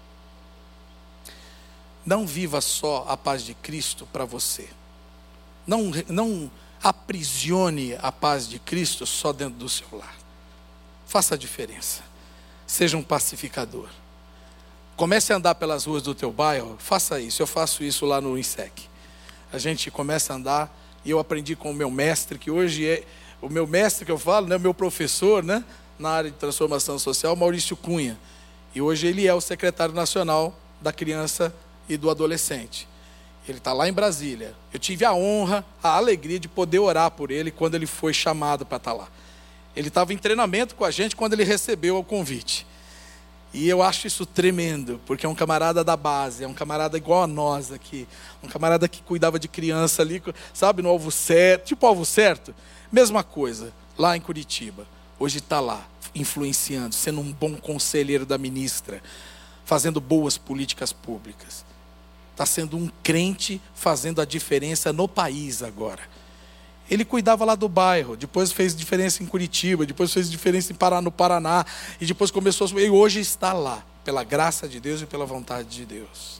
Não viva só a paz de Cristo para você. Não, não aprisione a paz de Cristo só dentro do seu lar. Faça a diferença. Seja um pacificador. Comece a andar pelas ruas do teu bairro, faça isso. Eu faço isso lá no INSEC. A gente começa a andar, e eu aprendi com o meu mestre, que hoje é o meu mestre que eu falo, né, o meu professor, né, na área de transformação social, Maurício Cunha. E hoje ele é o secretário nacional da criança e do adolescente. Ele está lá em Brasília. Eu tive a honra, a alegria de poder orar por ele quando ele foi chamado para estar lá. Ele estava em treinamento com a gente quando ele recebeu o convite. E eu acho isso tremendo, porque é um camarada da base, é um camarada igual a nós aqui, um camarada que cuidava de criança ali, sabe, no Alvo Certo, tipo Alvo Certo, mesma coisa, lá em Curitiba. Hoje está lá, influenciando, sendo um bom conselheiro da ministra, fazendo boas políticas públicas. Está sendo um crente fazendo a diferença no país agora. Ele cuidava lá do bairro, depois fez diferença em Curitiba, depois fez diferença em Paraná, no Paraná, e depois começou a... E hoje está lá, pela graça de Deus e pela vontade de Deus.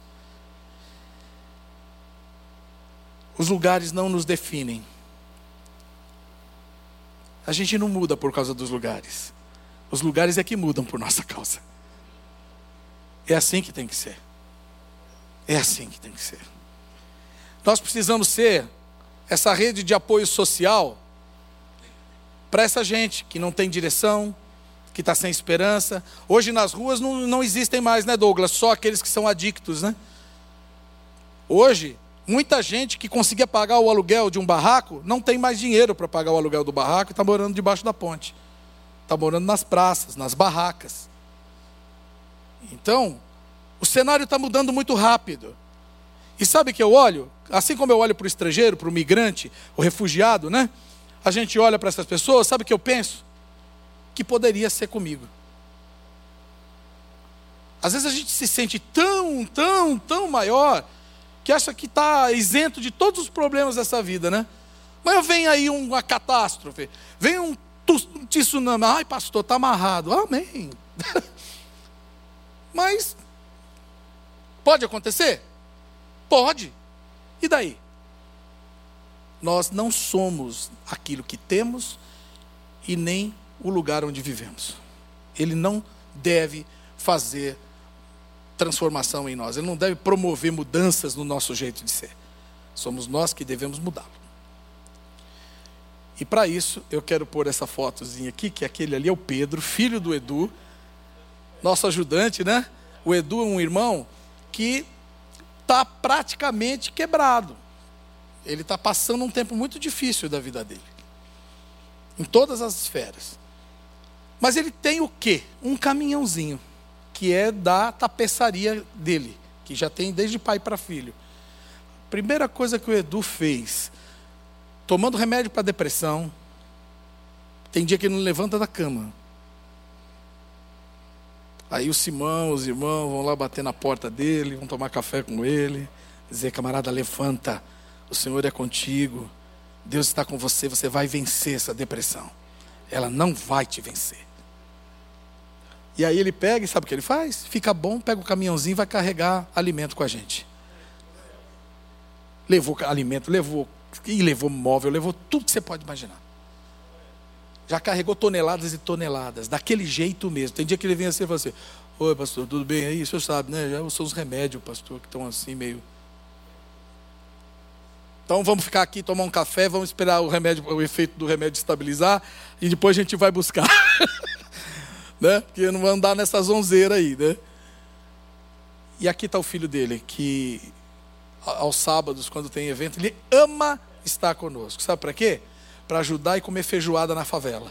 Os lugares não nos definem. A gente não muda por causa dos lugares. Os lugares é que mudam por nossa causa. É assim que tem que ser. É assim que tem que ser. Nós precisamos ser essa rede de apoio social para essa gente que não tem direção, que está sem esperança. Hoje nas ruas não, não existem mais, né, Douglas? Só aqueles que são adictos, né? Hoje, muita gente que conseguia pagar o aluguel de um barraco, não tem mais dinheiro para pagar o aluguel do barraco e está morando debaixo da ponte. Está morando nas praças, nas barracas. Então, o cenário está mudando muito rápido. E sabe que eu olho, assim como eu olho para o estrangeiro, para o migrante, o refugiado, né? A gente olha para essas pessoas, sabe o que eu penso? Que poderia ser comigo. Às vezes a gente se sente tão, tão, tão maior, que acha que está isento de todos os problemas dessa vida, né? Mas vem aí uma catástrofe, vem um tsunami, ai pastor, está amarrado, amém. Mas, pode acontecer? Pode. E daí? Nós não somos aquilo que temos e nem o lugar onde vivemos. Ele não deve fazer transformação em nós. Ele não deve promover mudanças no nosso jeito de ser. Somos nós que devemos mudá-lo. E para isso, eu quero pôr essa fotozinha aqui, que aquele ali é o Pedro, filho do Edu, nosso ajudante, né? O Edu é um irmão que está praticamente quebrado. Ele está passando um tempo muito difícil da vida dele. Em todas as esferas. Mas ele tem o quê? Um caminhãozinho, que é da tapeçaria dele, que já tem desde pai para filho. Primeira coisa que o Edu fez, tomando remédio para depressão, tem dia que ele não levanta da cama. Aí o Simão, os irmãos vão lá bater na porta dele, vão tomar café com ele, dizer, camarada, levanta, o Senhor é contigo, Deus está com você, você vai vencer essa depressão. Ela não vai te vencer. E aí ele pega e sabe o que ele faz? Fica bom, pega o caminhãozinho e vai carregar alimento com a gente. Levou alimento, levou, e levou móvel, levou tudo que você pode imaginar. Já carregou toneladas e toneladas, daquele jeito mesmo. Tem dia que ele vem assim e fala assim, oi pastor, tudo bem aí? O senhor sabe, né? Já são os remédios, pastor, que estão assim meio... Então vamos ficar aqui, tomar um café, vamos esperar o remédio, o efeito do remédio estabilizar, e depois a gente vai buscar. Né? Porque não vai andar nessa zonzeira aí, né? E aqui está o filho dele, que aos sábados, quando tem evento, ele ama estar conosco. Sabe para quê? Para ajudar e comer feijoada na favela.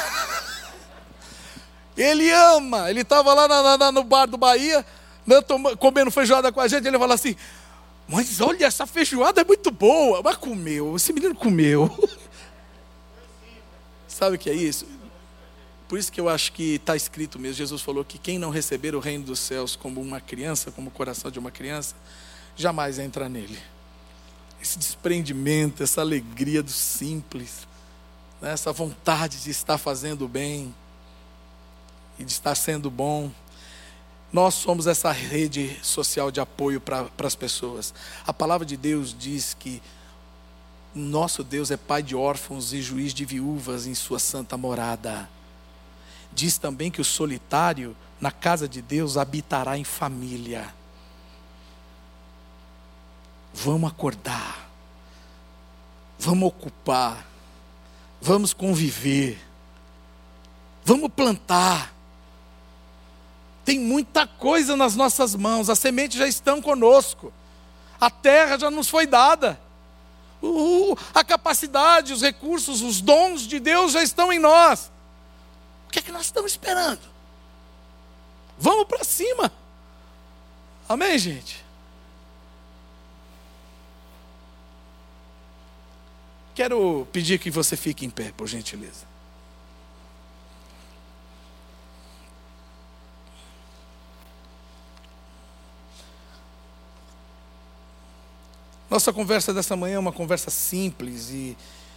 Ele ama. Ele estava lá na, na, no bar do Bahia, né, toma, comendo feijoada com a gente. Ele fala assim, mas olha, essa feijoada é muito boa. Mas comeu, esse menino comeu. Sabe o que é isso? Por isso que eu acho que está escrito mesmo. Jesus falou que quem não receber o reino dos céus como uma criança, como o coração de uma criança, jamais entra nele. Esse desprendimento, essa alegria do simples, né? Essa vontade de estar fazendo bem e de estar sendo bom. Nós somos essa rede social de apoio para as pessoas. A palavra de Deus diz que nosso Deus é pai de órfãos e juiz de viúvas em sua santa morada. Diz também que o solitário na casa de Deus habitará em família. Vamos acordar, vamos ocupar, vamos conviver, vamos plantar. Tem muita coisa nas nossas mãos, as sementes já estão conosco, a terra já nos foi dada, uh, a capacidade, os recursos, os dons de Deus já estão em nós. O que é que nós estamos esperando? Vamos para cima. Amém, gente? Quero pedir que você fique em pé, por gentileza. Nossa conversa dessa manhã é uma conversa simples e,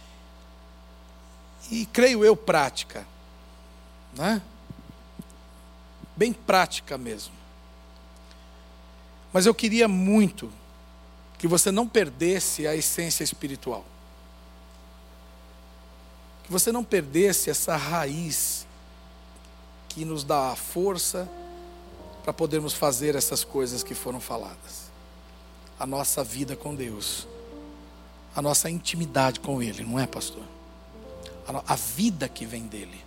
e creio eu, prática, né? Bem prática mesmo. Mas eu queria muito que você não perdesse a essência espiritual. Que você não perdesse essa raiz que nos dá a força para podermos fazer essas coisas que foram faladas. A nossa vida com Deus, a nossa intimidade com Ele, não é, pastor? A, no, a vida que vem dEle.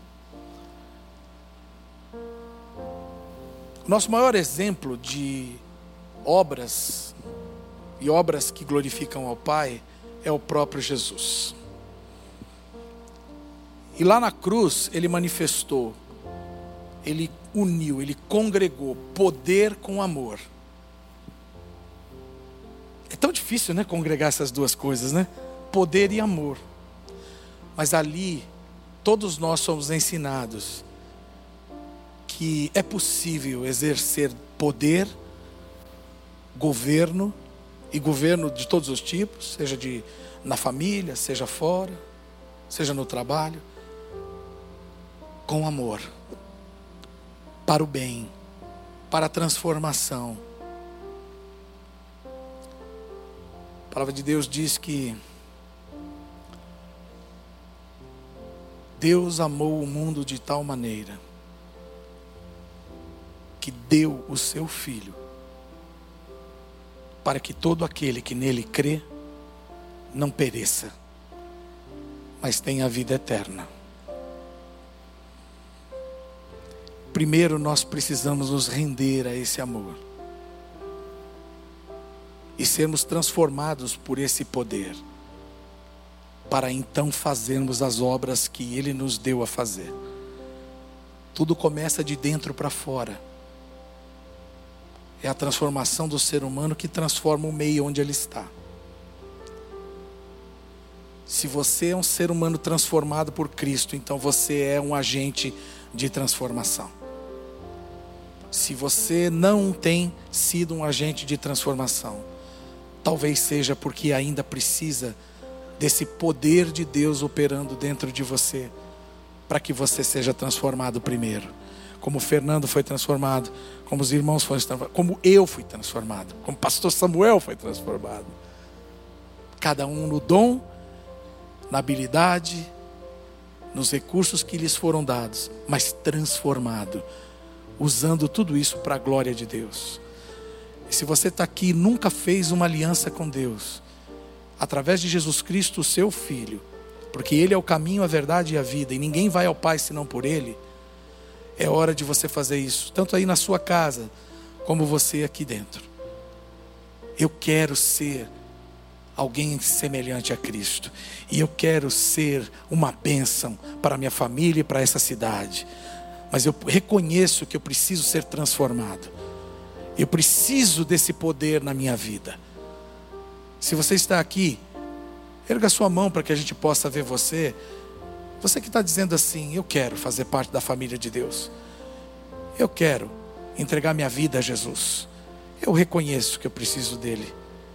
Nosso maior exemplo de obras, e obras que glorificam ao Pai, é o próprio Jesus. E lá na cruz, Ele manifestou, Ele uniu, Ele congregou poder com amor. É tão difícil, né, congregar essas duas coisas, né? Poder e amor. Mas ali, todos nós somos ensinados que é possível exercer poder, governo, e governo de todos os tipos, seja de, na família, seja fora, seja no trabalho, com amor, para o bem, para a transformação. A palavra de Deus diz que Deus amou o mundo de tal maneira que deu o seu Filho, para que todo aquele que nele crê não pereça, mas tenha a vida eterna. Primeiro nós precisamos nos render a esse amor e sermos transformados por esse poder, para então fazermos as obras que Ele nos deu a fazer. Tudo começa de dentro para fora. É a transformação do ser humano que transforma o meio onde ele está. Se você é um ser humano transformado por Cristo, então você é um agente de transformação. Se você não tem sido um agente de transformação, talvez seja porque ainda precisa desse poder de Deus operando dentro de você, para que você seja transformado primeiro. Como o Fernando foi transformado, como os irmãos foram transformados, como eu fui transformado, como o pastor Samuel foi transformado. Cada um no dom, na habilidade, nos recursos que lhes foram dados, mas transformado, usando tudo isso para a glória de Deus. E se você está aqui e nunca fez uma aliança com Deus, através de Jesus Cristo, o seu Filho, porque Ele é o caminho, a verdade e a vida, e ninguém vai ao Pai senão por Ele, é hora de você fazer isso, tanto aí na sua casa, como você aqui dentro. Eu quero ser alguém semelhante a Cristo, e eu quero ser uma bênção para a minha família e para essa cidade, mas eu reconheço que eu preciso ser transformado, eu preciso desse poder na minha vida. Se você está aqui, erga sua mão para que a gente possa ver você. Você que está dizendo assim: eu quero fazer parte da família de Deus, eu quero entregar minha vida a Jesus, eu reconheço que eu preciso dele.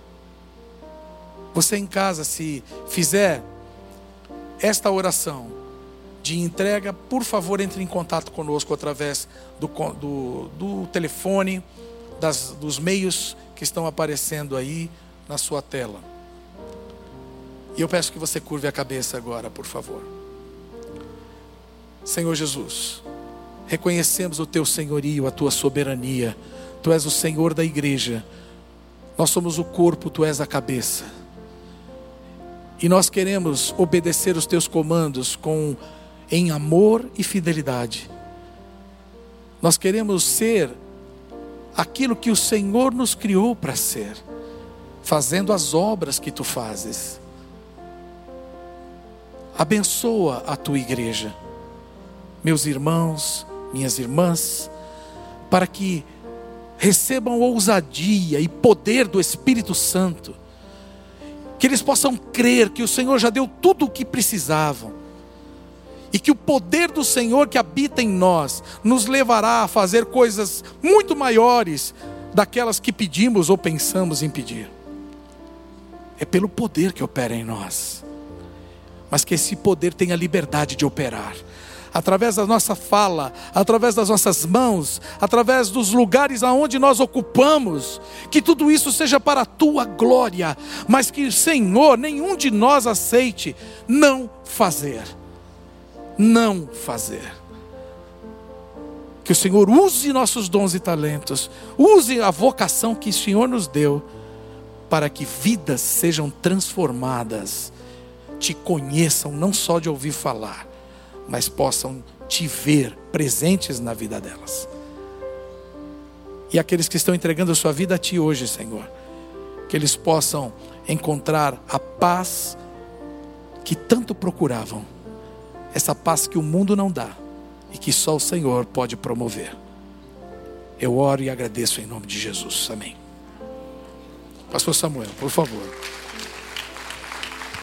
Você em casa, se fizer esta oração de entrega, por favor, entre em contato conosco através do, do, do telefone, das, dos meios que estão aparecendo aí na sua tela. E eu peço que você curve a cabeça agora, por favor. Senhor Jesus, reconhecemos o teu senhorio, a tua soberania. Tu és o Senhor da igreja. Nós somos o corpo, tu és a cabeça. E nós queremos obedecer os teus comandos com, em amor e fidelidade. Nós queremos ser aquilo que o Senhor nos criou para ser, fazendo as obras que tu fazes. Abençoa a tua igreja, meus irmãos, minhas irmãs, para que recebam ousadia e poder do Espírito Santo, que eles possam crer que o Senhor já deu tudo o que precisavam, e que o poder do Senhor que habita em nós, nos levará a fazer coisas muito maiores, daquelas que pedimos ou pensamos em pedir. É pelo poder que opera em nós, mas que esse poder tenha liberdade de operar, através da nossa fala, através das nossas mãos, através dos lugares aonde nós ocupamos, que tudo isso seja para a tua glória, mas que, Senhor, nenhum de nós aceite não fazer, não fazer. Que o Senhor use nossos dons e talentos, use a vocação que o Senhor nos deu, para que vidas sejam transformadas, te conheçam não só de ouvir falar, mas possam te ver presentes na vida delas. E aqueles que estão entregando a sua vida a ti hoje, Senhor, que eles possam encontrar a paz que tanto procuravam, essa paz que o mundo não dá e que só o Senhor pode promover. Eu oro e agradeço em nome de Jesus, amém. Pastor Samuel, por favor.